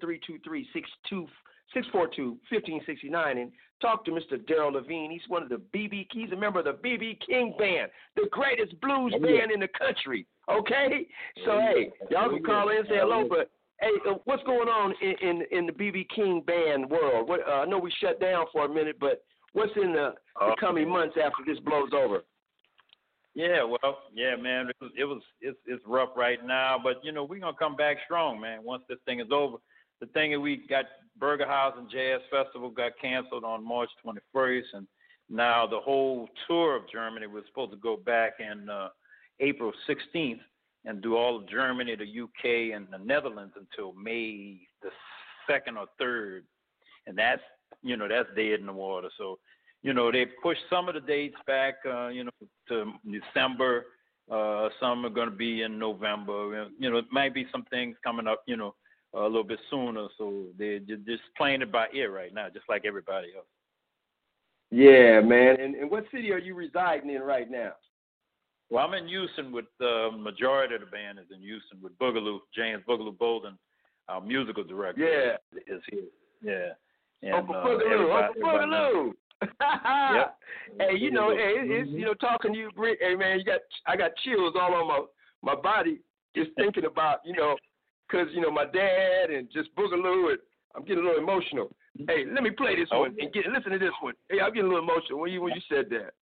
323-642-1569 and talk to Mr. Daryl Levine. He's one of the he's a member of the B.B. King Band, the greatest blues band in the country, okay? So, hey, y'all can call in and say hello, but, hey, what's going on in the B.B. King Band world? I know we shut down for a minute, but what's in the coming months after this blows over? Yeah, well, yeah, man, it's rough right now, but, you know, we're going to come back strong, man, once this thing is over. The thing is, we got Burgerhausen Jazz Festival got canceled on March 21st, and now the whole tour of Germany was supposed to go back in April 16th and do all of Germany, the UK, and the Netherlands until May the 2nd or 3rd, and that's dead in the water. So, you know, they pushed some of the dates back, to December. Some are going to be in November. You know, it might be some things coming up, you know, a little bit sooner. So they're just playing it by ear right now, just like everybody else. Yeah, man. And what city are you residing in right now? Well, I'm in Houston with the majority of the band is in Houston with Boogaloo, James Boogaloo Bolden, our musical director. Yeah. Is here. Yeah. And, Uncle Boogaloo. Yep. Hey, you know, it's talking to you, Britt. Hey, man, I got chills all on my body just thinking about, you know, because, you know, my dad and just Boogaloo, and I'm getting a little emotional. Hey, let me play this one and listen to this one. Hey, I'm getting a little emotional when you said that.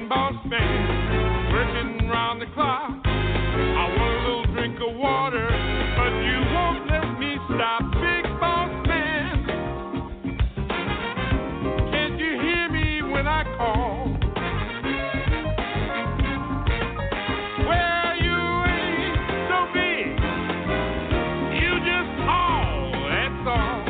and boss man, working round the clock. I want a little drink of water, but you won't let me stop. Big boss man, can't you hear me when I call? Well, you ain't so big, you just call, that's all.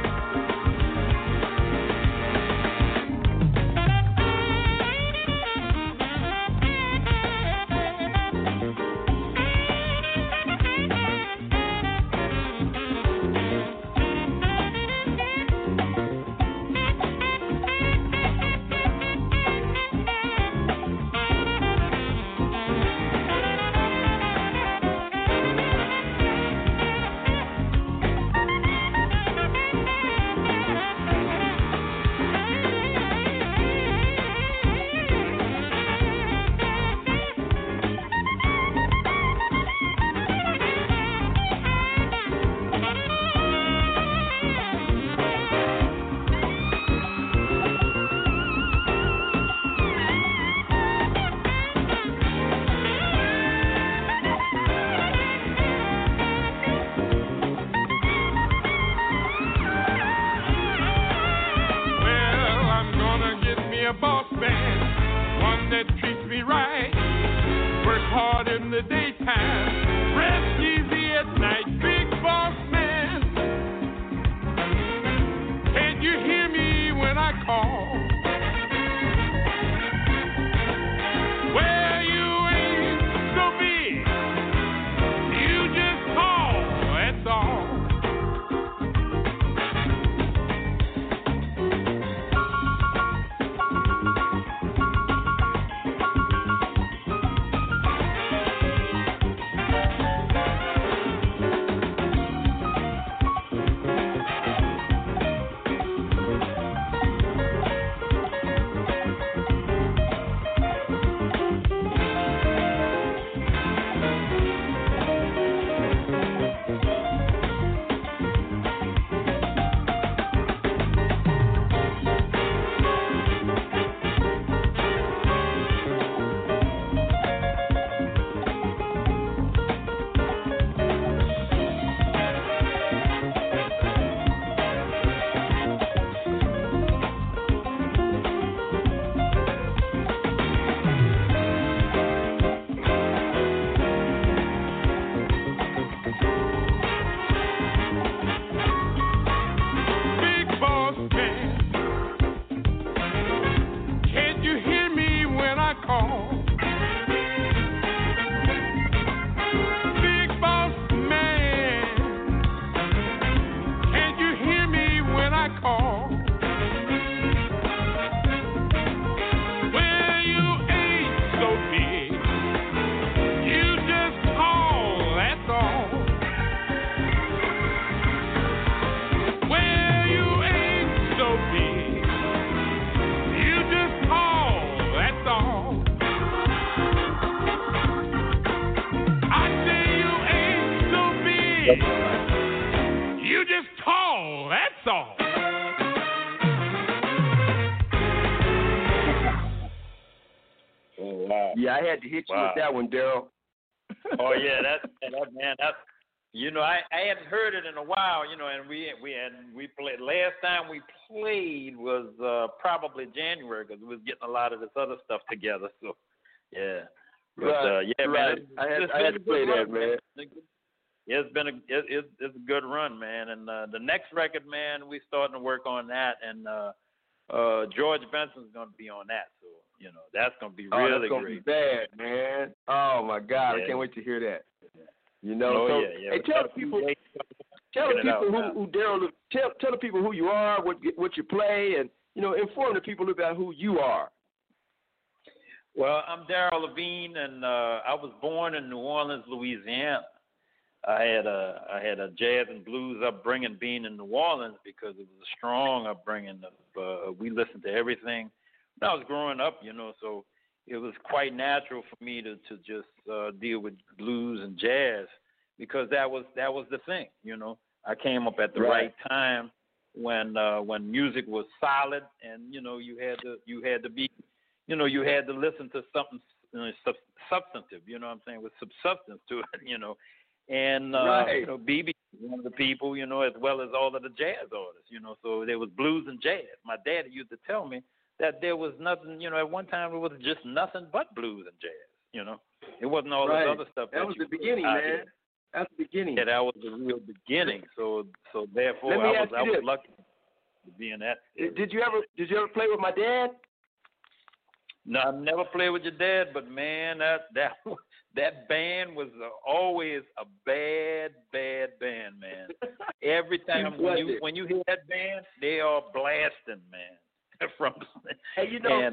Boss man, one that treats me right, works hard in the daytime, rest easy at night. Big boss man, can't you hear me when I call? Well, you ain't so big, you just call, that's all. You just call, that's all. Oh, wow. Yeah, I had to hit you with that one, Daryl. Oh yeah, that's you know, I hadn't heard it in a while, you know, and we played last time we played was probably January because we was getting a lot of this other stuff together. So yeah, but, right, yeah, right. Man, I had to play that, man. Yeah, it's been it's a good run, man. And the next record, man, we starting to work on that, and George Benson's going to be on that. So you know that's going to be really that's gonna great. Be bad, man. Oh my God, yeah. I can't wait to hear that. You know, so yeah. Hey, tell the people who Daryl. Tell the people who you are, what you play, and you know, inform the people about who you are. Well, I'm Daryl Levine, and I was born in New Orleans, Louisiana. I had a jazz and blues upbringing being in New Orleans because it was a strong upbringing. We listened to everything when I was growing up, you know, so it was quite natural for me to just deal with blues and jazz because that was the thing, you know. I came up at the right time when music was solid, and you know you had to be you had to listen to something substantive, you know what I'm saying, with some substance to it, And, right. BB was one of the people, as well as all of the jazz artists, so there was blues and jazz. My dad used to tell me that there was nothing, at one time it was just nothing but blues and jazz, It wasn't all right. this other stuff. That was the beginning, man. That's the beginning. Yeah, that was the real beginning. So therefore, I was lucky to be in that. Did you ever play with my dad? No, I never played with your dad, but man, that band was always a bad band, man. Every time when you hear that band, they are blasting, man. From hey,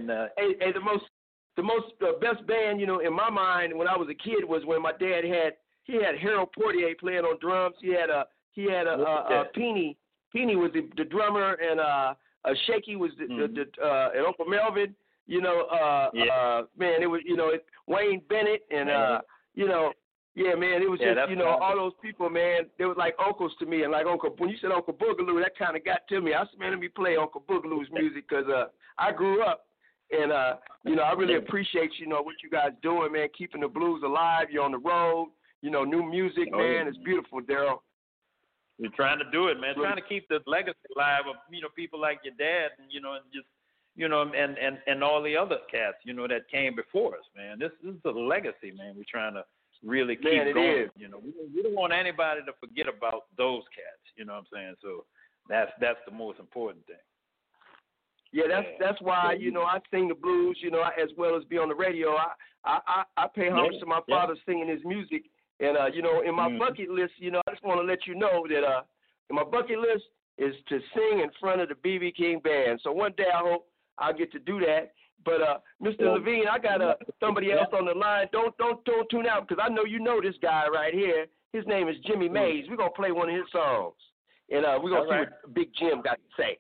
the best band, in my mind when I was a kid was when my dad had Harold Portier playing on drums. He had Peeny. Peeny was the drummer, and Shaky was the and Uncle Melvin. Man, it was Wayne Bennett and yeah, man, it was just all those people, man. They was like uncles to me, and like when you said Uncle Boogaloo, that kind of got to me. I said, man, let me play Uncle Boogaloo's music because I grew up, and I really appreciate what you guys doing, man, keeping the blues alive. You're on the road, new music, man. It's beautiful, Daryl. We're trying to do it, man. Trying to keep the legacy alive of people like your dad, and and just. And all the other cats, that came before us, man. This is a legacy, man. We're trying to really keep going. Is. We don't want anybody to forget about those cats. You know what I'm saying? So that's the most important thing. Yeah, that's why I sing the blues, as well as be on the radio. I pay homage to my father singing his music, and in my bucket list, I just want to let you know that in my bucket list is to sing in front of the B.B. King Band. So one day I hope I'll get to do that. But Mr. Levine, I got somebody else on the line. Don't tune out because I know you know this guy right here. His name is Jimmy Mays. We're gonna play one of his songs, and we're gonna see what Big Jim got to say.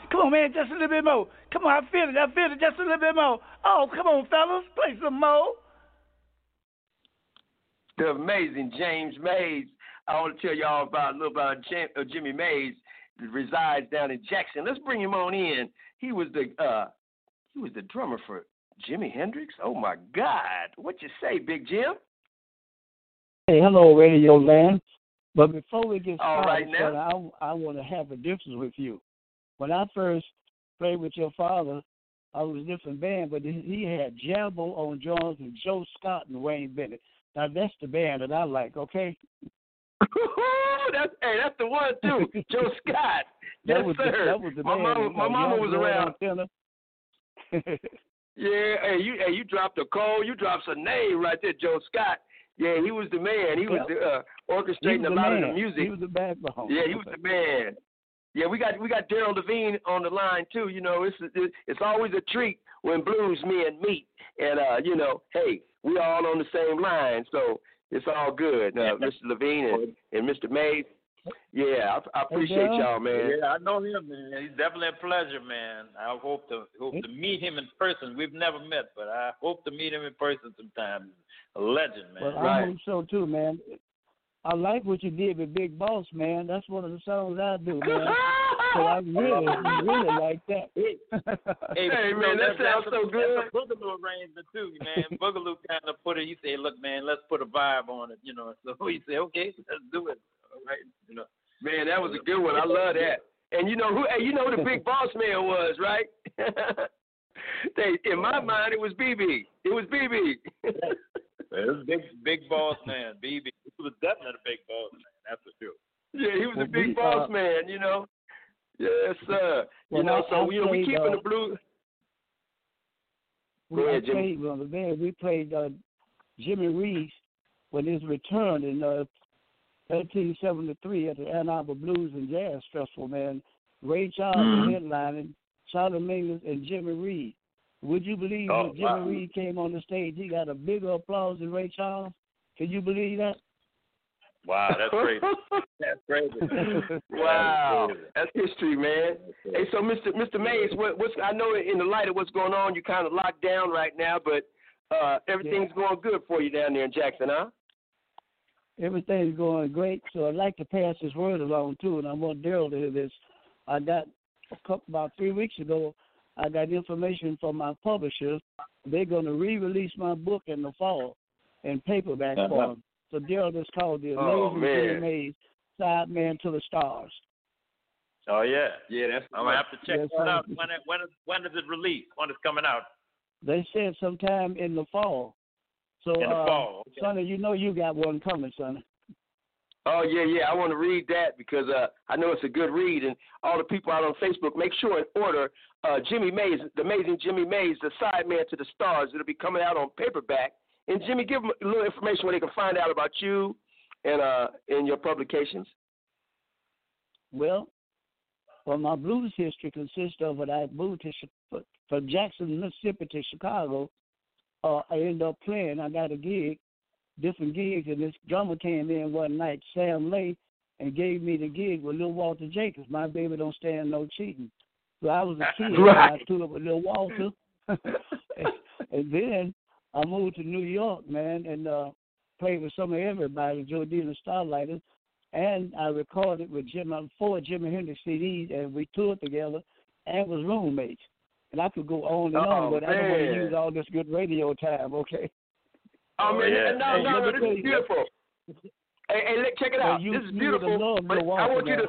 Come on, man, just a little bit more. Come on, I feel it just a little bit more. Oh, come on, fellas, play some more. The amazing James Mays. I want to tell y'all about a little about Jimmy Mays. That resides down in Jackson. Let's bring him on in. He was the drummer for Jimi Hendrix. Oh my God! What you say, Big Jim? Hey, hello, Radio Land. But before we get started, right, now. I want to have a difference with you. When I first played with your father, I was a different band, but he had Jambo on drums and Joe Scott and Wayne Bennett. Now that's the band that I like. Okay. That's the one too, Joe Scott. Yes, sir. That was the my band. mama was around. Yeah, you dropped a call. You dropped a name right there, Joe Scott. Yeah, he was the man. He was orchestrating a lot of the music. He was the backbone. Yeah, he was the man. Yeah, we got Daryl Levine on the line too. You know, it's always a treat when blues men meet, and hey, we all on the same line, so it's all good. Mr. Levine and Mr. Mays. Yeah, I appreciate y'all, man. Yeah, I know him, man. He's definitely a pleasure, man. I hope to meet him in person. We've never met, but I hope to meet him in person sometime. A legend, man. Well, I hope so too, man. I like what you did with Big Boss, man. That's one of the songs I do, man. So I really like that. Hey man, that sounds so good. That's a Boogaloo arrangement too, man. Boogaloo kind of put it. He said, "Look, man, let's put a vibe on it," So he said, "Okay, let's do it." All right, Man, that was a good one. I love that. And you know who the Big Boss man was, right? In my mind, it was BB. It was BB. It was big boss man, BB. He was definitely a big boss man. That's for sure. Yeah, he was a big boss man. Yes, sir. So we keeping the blues. Go ahead, Jimmy. We played Jimmy Reese when his return in 1973 at the Ann Arbor Blues and Jazz Festival, man. Ray Charles headlining, Charlie Mingus, and Jimmy Reed. Would you believe when Jimmy Reed came on the stage, he got a bigger applause than Ray Charles? Can you believe that? Wow, that's crazy. That's crazy. Wow, that's history, man. Hey, so Mr. Mays, I know in the light of what's going on, you kind of locked down right now, but everything's going good for you down there in Jackson, huh? Everything's going great, so I'd like to pass this word along, too, and I want Daryl to hear this. I got about 3 weeks ago, I got information from my publishers. They're going to re-release my book in the fall in paperback form. So Daryl just called the Amazing Jimmy Mays, Sideman to the Stars. Oh, yeah. Yeah, that's I'm going to have to check that out. When does it release? When is it coming out? They said sometime in the fall. So, in the fall. Okay. Sonny, you got one coming, Sonny. Oh, yeah. I want to read that because I know it's a good read. And all the people out on Facebook, make sure and order Jimmy Mays, the Amazing Jimmy Mays, the Sideman to the Stars. It'll be coming out on paperback. And, Jimmy, give them a little information where they can find out about you and your publications. Well, my blues history consists of when I moved from Jackson, Mississippi to Chicago. I ended up playing. I got a gig, different gigs, and this drummer came in one night, Sam Lay, and gave me the gig with Lil Walter Jacobs. My baby don't stand no cheating. So I was a kid, right. and I toured with Lil Walter. And then I moved to New York, man, and played with some of everybody, Joe Dean Starlighters, and I recorded with 4 Jimi Hendrix CDs, and we toured together and was roommates. And I could go on and on, but I don't want to use all this good radio time, okay? Oh, man, no, this is beautiful. Hey, check it out. This is beautiful. But I want you to,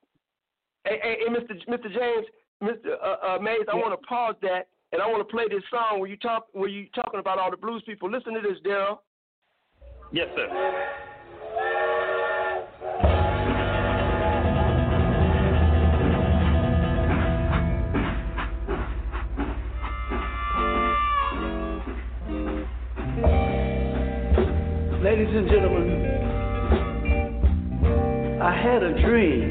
hey, Mr. James, Mr. Mays, I want to pause that, and I want to play this song where you talking about all the blues people. Listen to this, Daryl. Yes, sir. Ladies and gentlemen, I had a dream.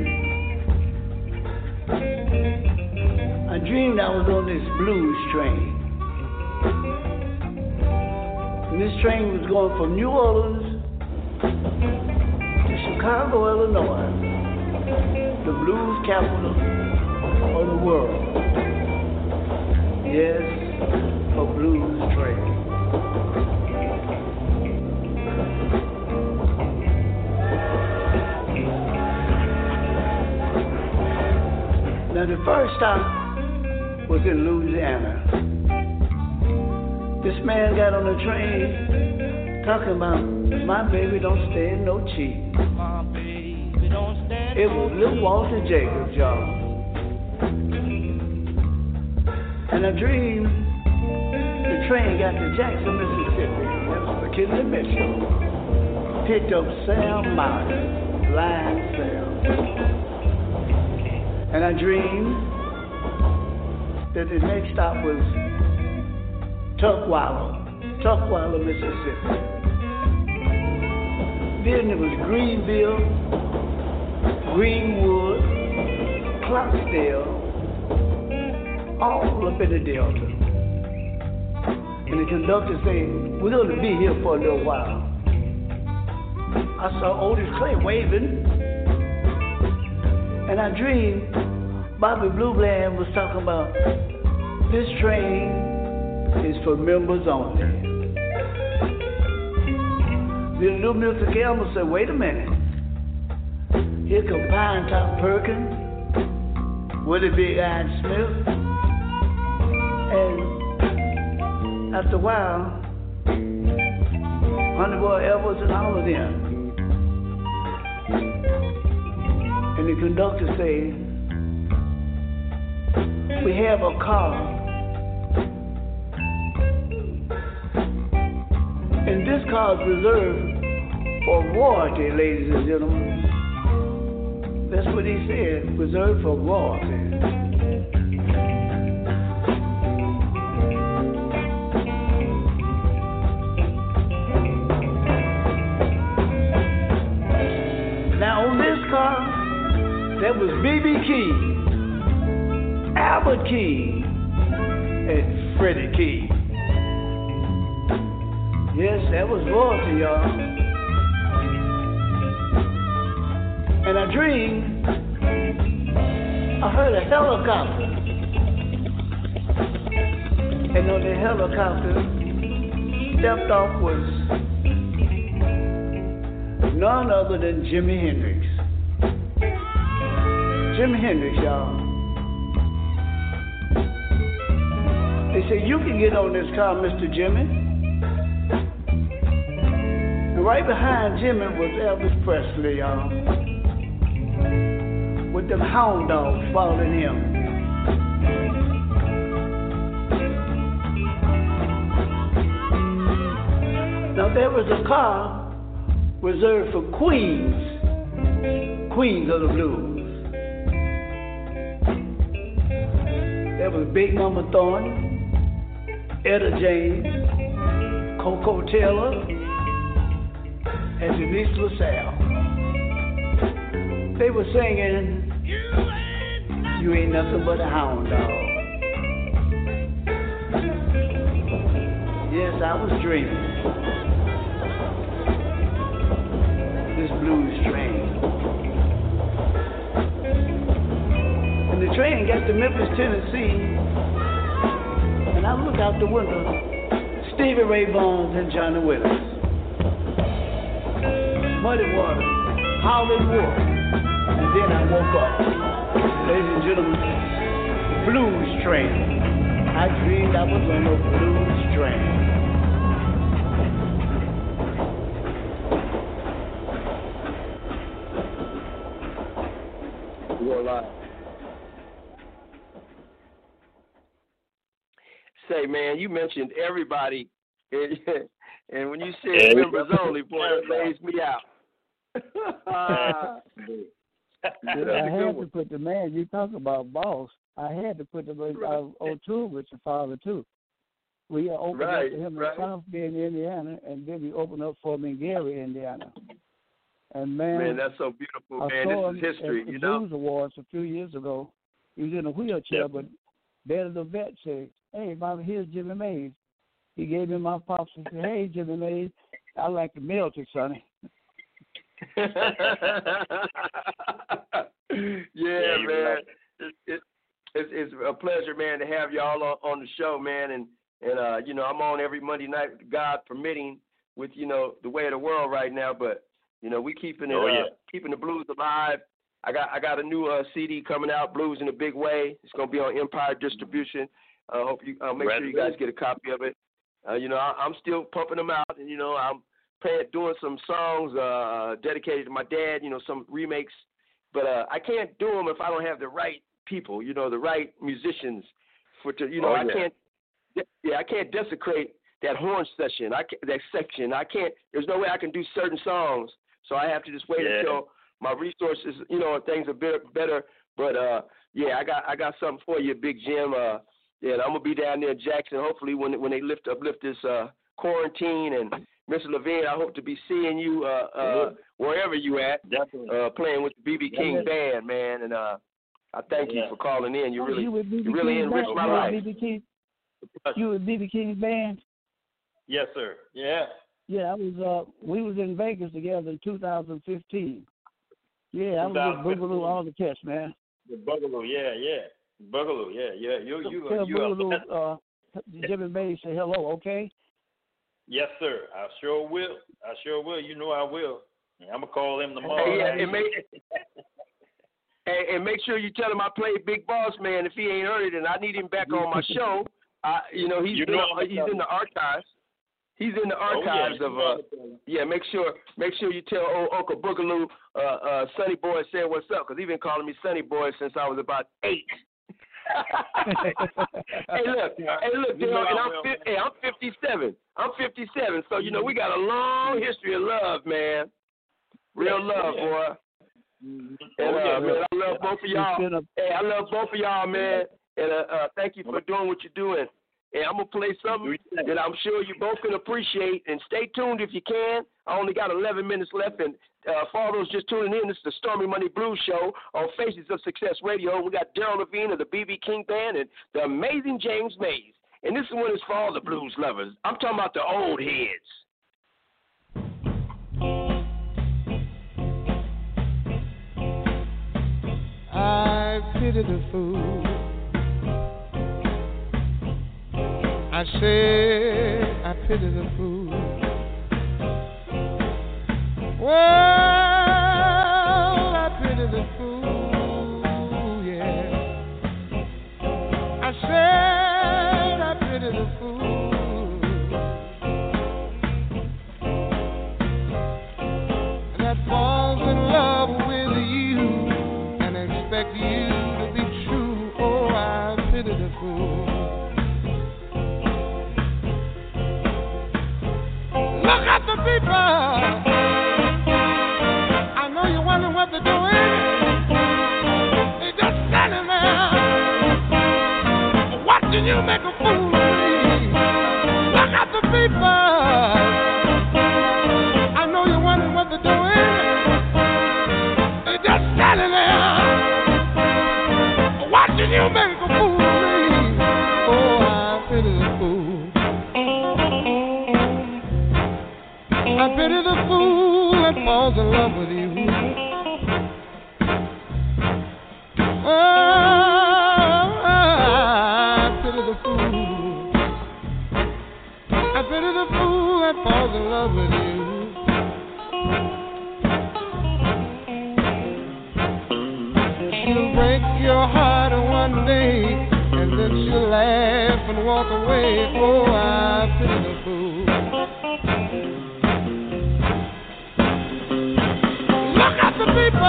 I dreamed I was on this blues train. And this train was going from New Orleans to Chicago, Illinois, the blues capital of the world. Yes, a blues train. Now the first stop was in Louisiana. This man got on the train talking about my baby don't stand no cheating. My baby don't stand. It was Little Walter Jacobs, y'all. And I dreamed the train got to Jackson, Mississippi. That was McKinley Metro. Picked up Sam Martin, Blind Sam. And I dreamed that the next stop was Tuckwalla, Mississippi. Then it was Greenville, Greenwood, Clarksdale, all up in the Delta. And the conductor said, we're going to be here for a little while. I saw Otis Clay waving. And I dreamed Bobby Blue Bland was talking about this train is for members only. Then Little Mr. Campbell said, wait a minute. Here come Pine Top Perkins, Willie Big Iron Smith, and after a while, Honey Boy Edwards and all of them. And the conductor said, we have a car. And this car is reserved for royalty, ladies and gentlemen. That's what he said, reserved for royalty. Now on this car, there was B.B. King, Albert King, and Freddie King. Yes, that was royalty, y'all. And I dreamed I heard a helicopter. And on the helicopter, stepped off was none other than Jimi Hendrix. Jimi Hendrix, y'all. They said, you can get on this car, Mr. Jimmy. And right behind Jimmy was Elvis Presley, y'all. With them hound dogs following him. Now there was a car reserved for queens of the blues. There was Big Mama Thornton, Etta James, Coco Taylor, and Denise LaSalle. They were singing, you ain't nothing but a hound dog. Yes, I was dreaming. This blues train. And the train got to Memphis, Tennessee, and I looked out the window, Stevie Ray Vaughan and Johnny Willis. Muddy Water, Howlin' Wolf, and then I woke up. Ladies and gentlemen, blues train. I dreamed I was on a blues train. You're alive. Say, man, you mentioned everybody, and when you said members only, boy, it lays me out. I had to put the man you talk about, boss. I had to put him on tour with your father too. We opened up for him in South Bend, Indiana, and then we opened up for him in Gary, Indiana. And man, that's so beautiful, I man. saw This him is history, at the you know. Blues Awards a few years ago. He was in a wheelchair, but Betty the vet said, "Hey, Bobby, here's Jimmy Mays." He gave me my pops and said, "Hey, Jimmy Mays, I like the Celtics, sonny." Yeah, man. it's a pleasure, man, to have y'all on the show, man. And you know, I'm on every Monday night, God permitting, with, you know, the way of the world right now. But, you know, we keeping it, keeping the blues alive. I got a new CD coming out, Blues in a Big Way. It's gonna be on Empire Distribution. I hope you make sure you guys get a copy of it. You know, I'm still pumping them out, and, you know, I'm doing some songs dedicated to my dad. You know, some remakes. But I can't do them if I don't have the right people, you know, the right musicians I can't desecrate that horn section. That section. I can't. There's no way I can do certain songs. So I have to just wait until my resources, you know, things are better. But I got something for you, Big Jim. I'm gonna be down there in Jackson. Hopefully, when they uplift this quarantine, and Mr. Levine, I hope to be seeing you wherever you at. Definitely. Playing with the BB King band, man, and I thank you for calling in. You really enriched my life. You with BB King's band? Yes, sir. Yeah. Yeah, we was in Vegas together in 2015. Yeah, I was with Boogaloo, all the cats, man. The Boogaloo, Boogaloo, yeah. Tell Boogaloo, Jimmy May say hello, okay? Yes, sir. I sure will. You know I will. I'm gonna call him tomorrow. And make sure you tell him I played Big Boss Man. If he ain't heard it, and I need him back on my show. He's in the archives. He's in the archives of. Make sure you tell old Uncle Boogaloo, Sonny Boy said what's up, because he's been calling me Sonny Boy since I was about 8. Hey, look, you know, and I'm 57. I'm 57, so you know we got a long history of love, man. Real love, boy. And man, I love both of y'all. Hey, I love both of y'all, man. And thank you for doing what you're doing. And I'm gonna play something that I'm sure you both can appreciate. And stay tuned if you can. I only got 11 minutes left, and for all those just tuning in, this is the Stormy Money Blues Show on Faces of Success Radio. We got Daryl Levine of the BB King Band and the amazing James Mays. And this one is for all the blues lovers. I'm talking about the old heads. I pity the fool. I say I pity the fool. Well, I pity the fool, yeah. I said I pity the fool that falls in love with you and expect you to be true. Oh, I pity the fool. Look at the people. I know you're wondering what they're doing. They're just standing there watching you make a fool of me. Look at the people. I know you're wondering what they're doing. They're just standing there watching you make a fool of me. Oh, I pity the fool. I pity the fool that falls in love with you. Oh, I pity the fool. I pity the fool that falls in love with you. She'll break your heart one day, and then she'll laugh and walk away. Oh, I pity the fool. The people,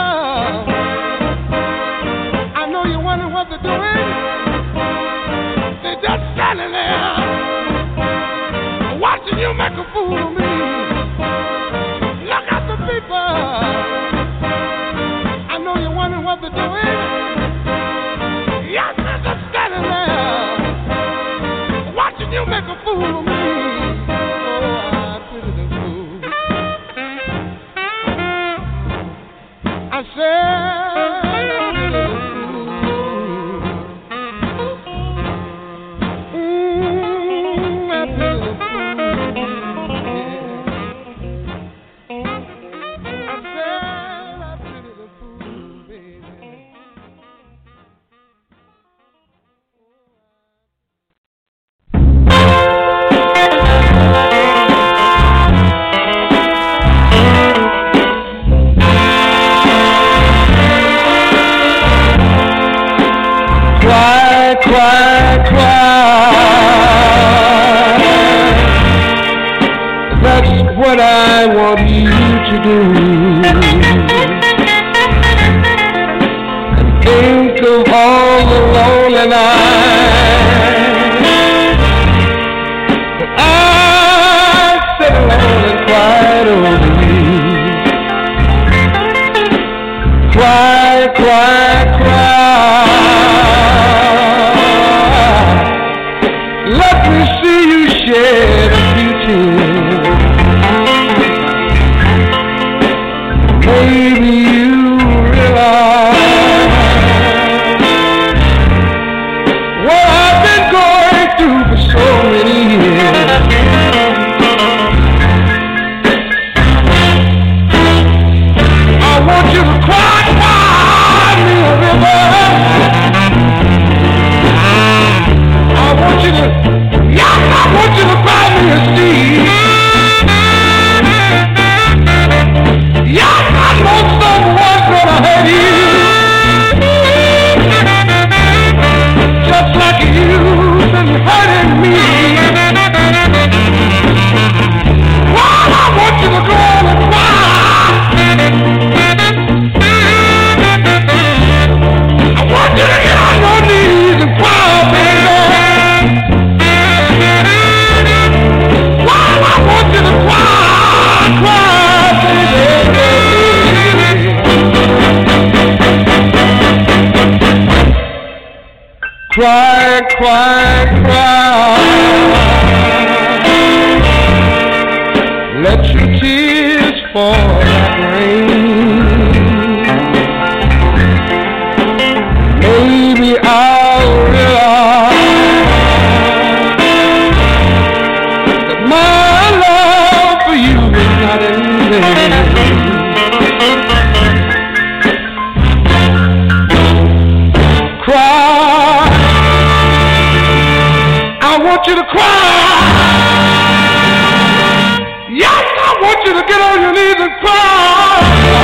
I know you're wondering what they're doing. They're just standing there watching you make a fool of me. Look at the people, I know you're wondering what they're doing. Yes, they're just standing there watching you make a fool of me. Oh, cry, cry. That's what I want you to do. And think of all the lonely nights that I sat alone and cried over you. Cry, cry, cry. Let me see you shed a few tears. Maybe you realize what I've been going through for so many years. I want you to cry me a river. I want you to, yes, I want you to cry me a sea. Yes, I know someone's gonna hurt you, just like you've been hurting me. Well, I want you to go on and cry. I want you to get on your knees and cry, baby. Well, I want you to cry, baby. Cry, cry, cry. Let your tears fall like rain. Maybe I'll realize that my love for you is not in vain. Cry. I want you to cry. Yes, I want you to get on your knees and cry.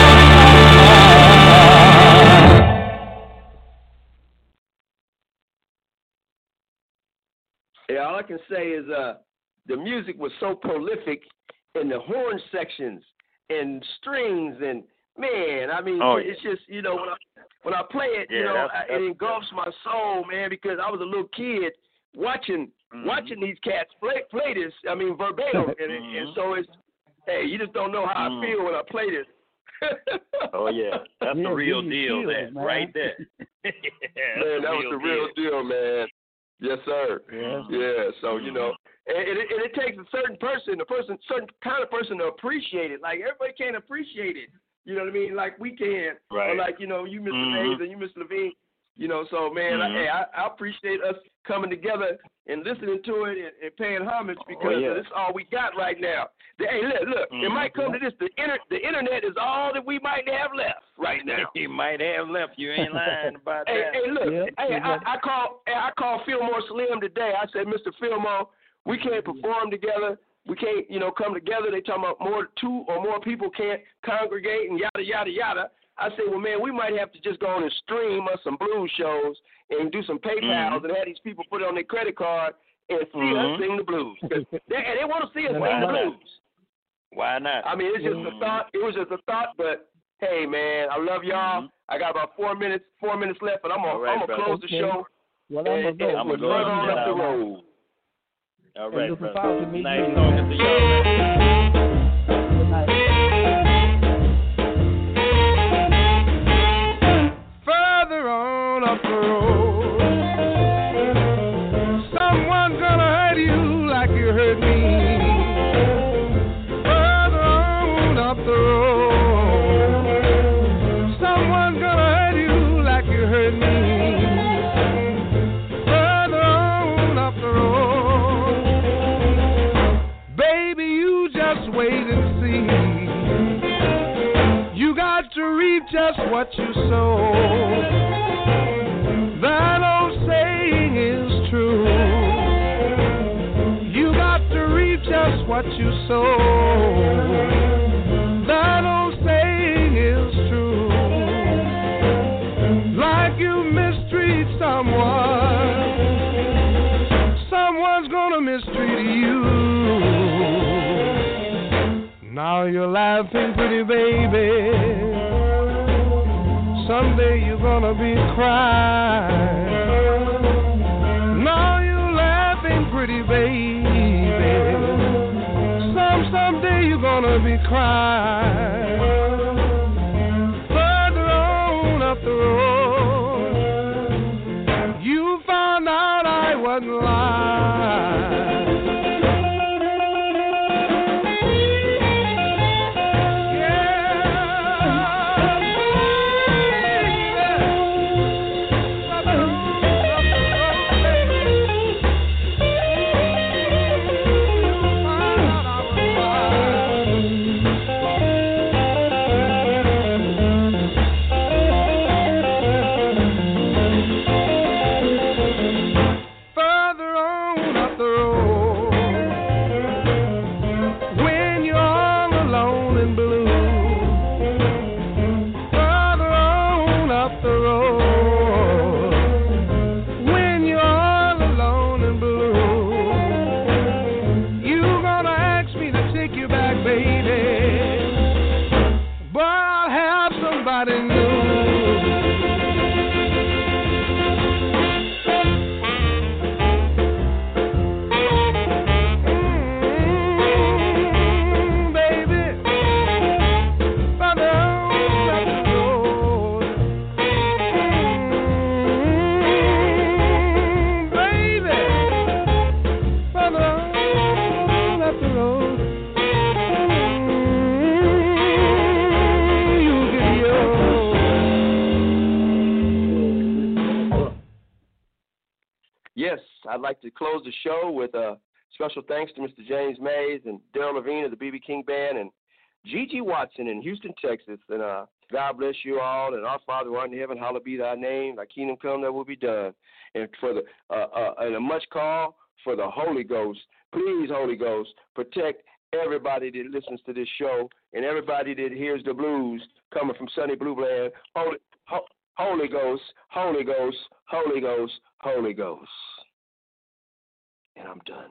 Yeah, all I can say is the music was so prolific in the horn sections and strings and man, I mean, it's just, you know, when I play it, you know, it engulfs my soul, man, because I was a little kid watching these cats play this. I mean, verbatim, and so it's, hey, you just don't know how I feel when I play this. Oh yeah, that's the real deal, there, right there. Man, that was the real deal, man. Yes, sir. Yeah. So you know, and it takes a certain certain kind of person to appreciate it. Like everybody can't appreciate it. You know what I mean? Like we can, right? Or like you know, you Mr. Hayes and you Mr. Levine. You know, so man, I appreciate us coming together and listening to it and paying homage because this is all we got right now. Hey, look, it might come to this. The internet is all that we might have left right now. You might have left. You ain't lying about that. Hey, look, I called Fillmore Slim today. I said, Mr. Fillmore, we can't perform together. We can't, you know, come together. They talking about two or more people can't congregate and yada yada yada. I said, well, man, we might have to just go on and stream us some blues shows and do some PayPals and have these people put it on their credit card and see us sing the blues. They want to see us sing the blues. Why not? I mean, it's just a thought. It was just a thought, but hey, man, I love y'all. I got about 4 minutes left, and I'm gonna close the show. Well, I'm gonna go on up the road. All right, brother. Nice talking to y'all, man. Good night. Further on up the road, someone's gonna hurt you like you hurt me. Further on up the road, someone's gonna hurt you like you hurt me. Further on up the road, baby, you just wait and see. You got to reap just what you sow. That old saying is true. You got to reap just what you sow. That old saying is true. Like you mistreat someone, laughing pretty baby. Someday you're gonna be crying. Now you're laughing pretty baby. Someday you're gonna be crying. Further on up the road, you found out I wasn't lying. I'd like to close the show with a special thanks to Mr. James Mays and Daryl Levine of the B.B. King Band and Gigi Watson in Houston, Texas. And God bless you all. And our Father who art in heaven, hallowed be thy name. Thy kingdom come, that will be done. And for the and a much call for the Holy Ghost. Please, Holy Ghost, protect everybody that listens to this show and everybody that hears the blues coming from Sunny Blue Bland. Holy Ghost, Holy Ghost, Holy Ghost, Holy Ghost. And I'm done.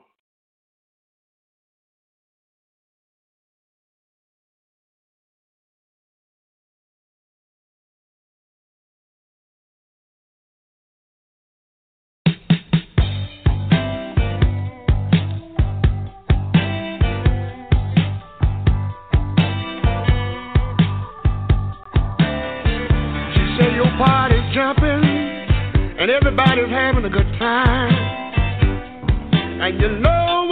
She said your party's jumping and everybody's having a good time. And you know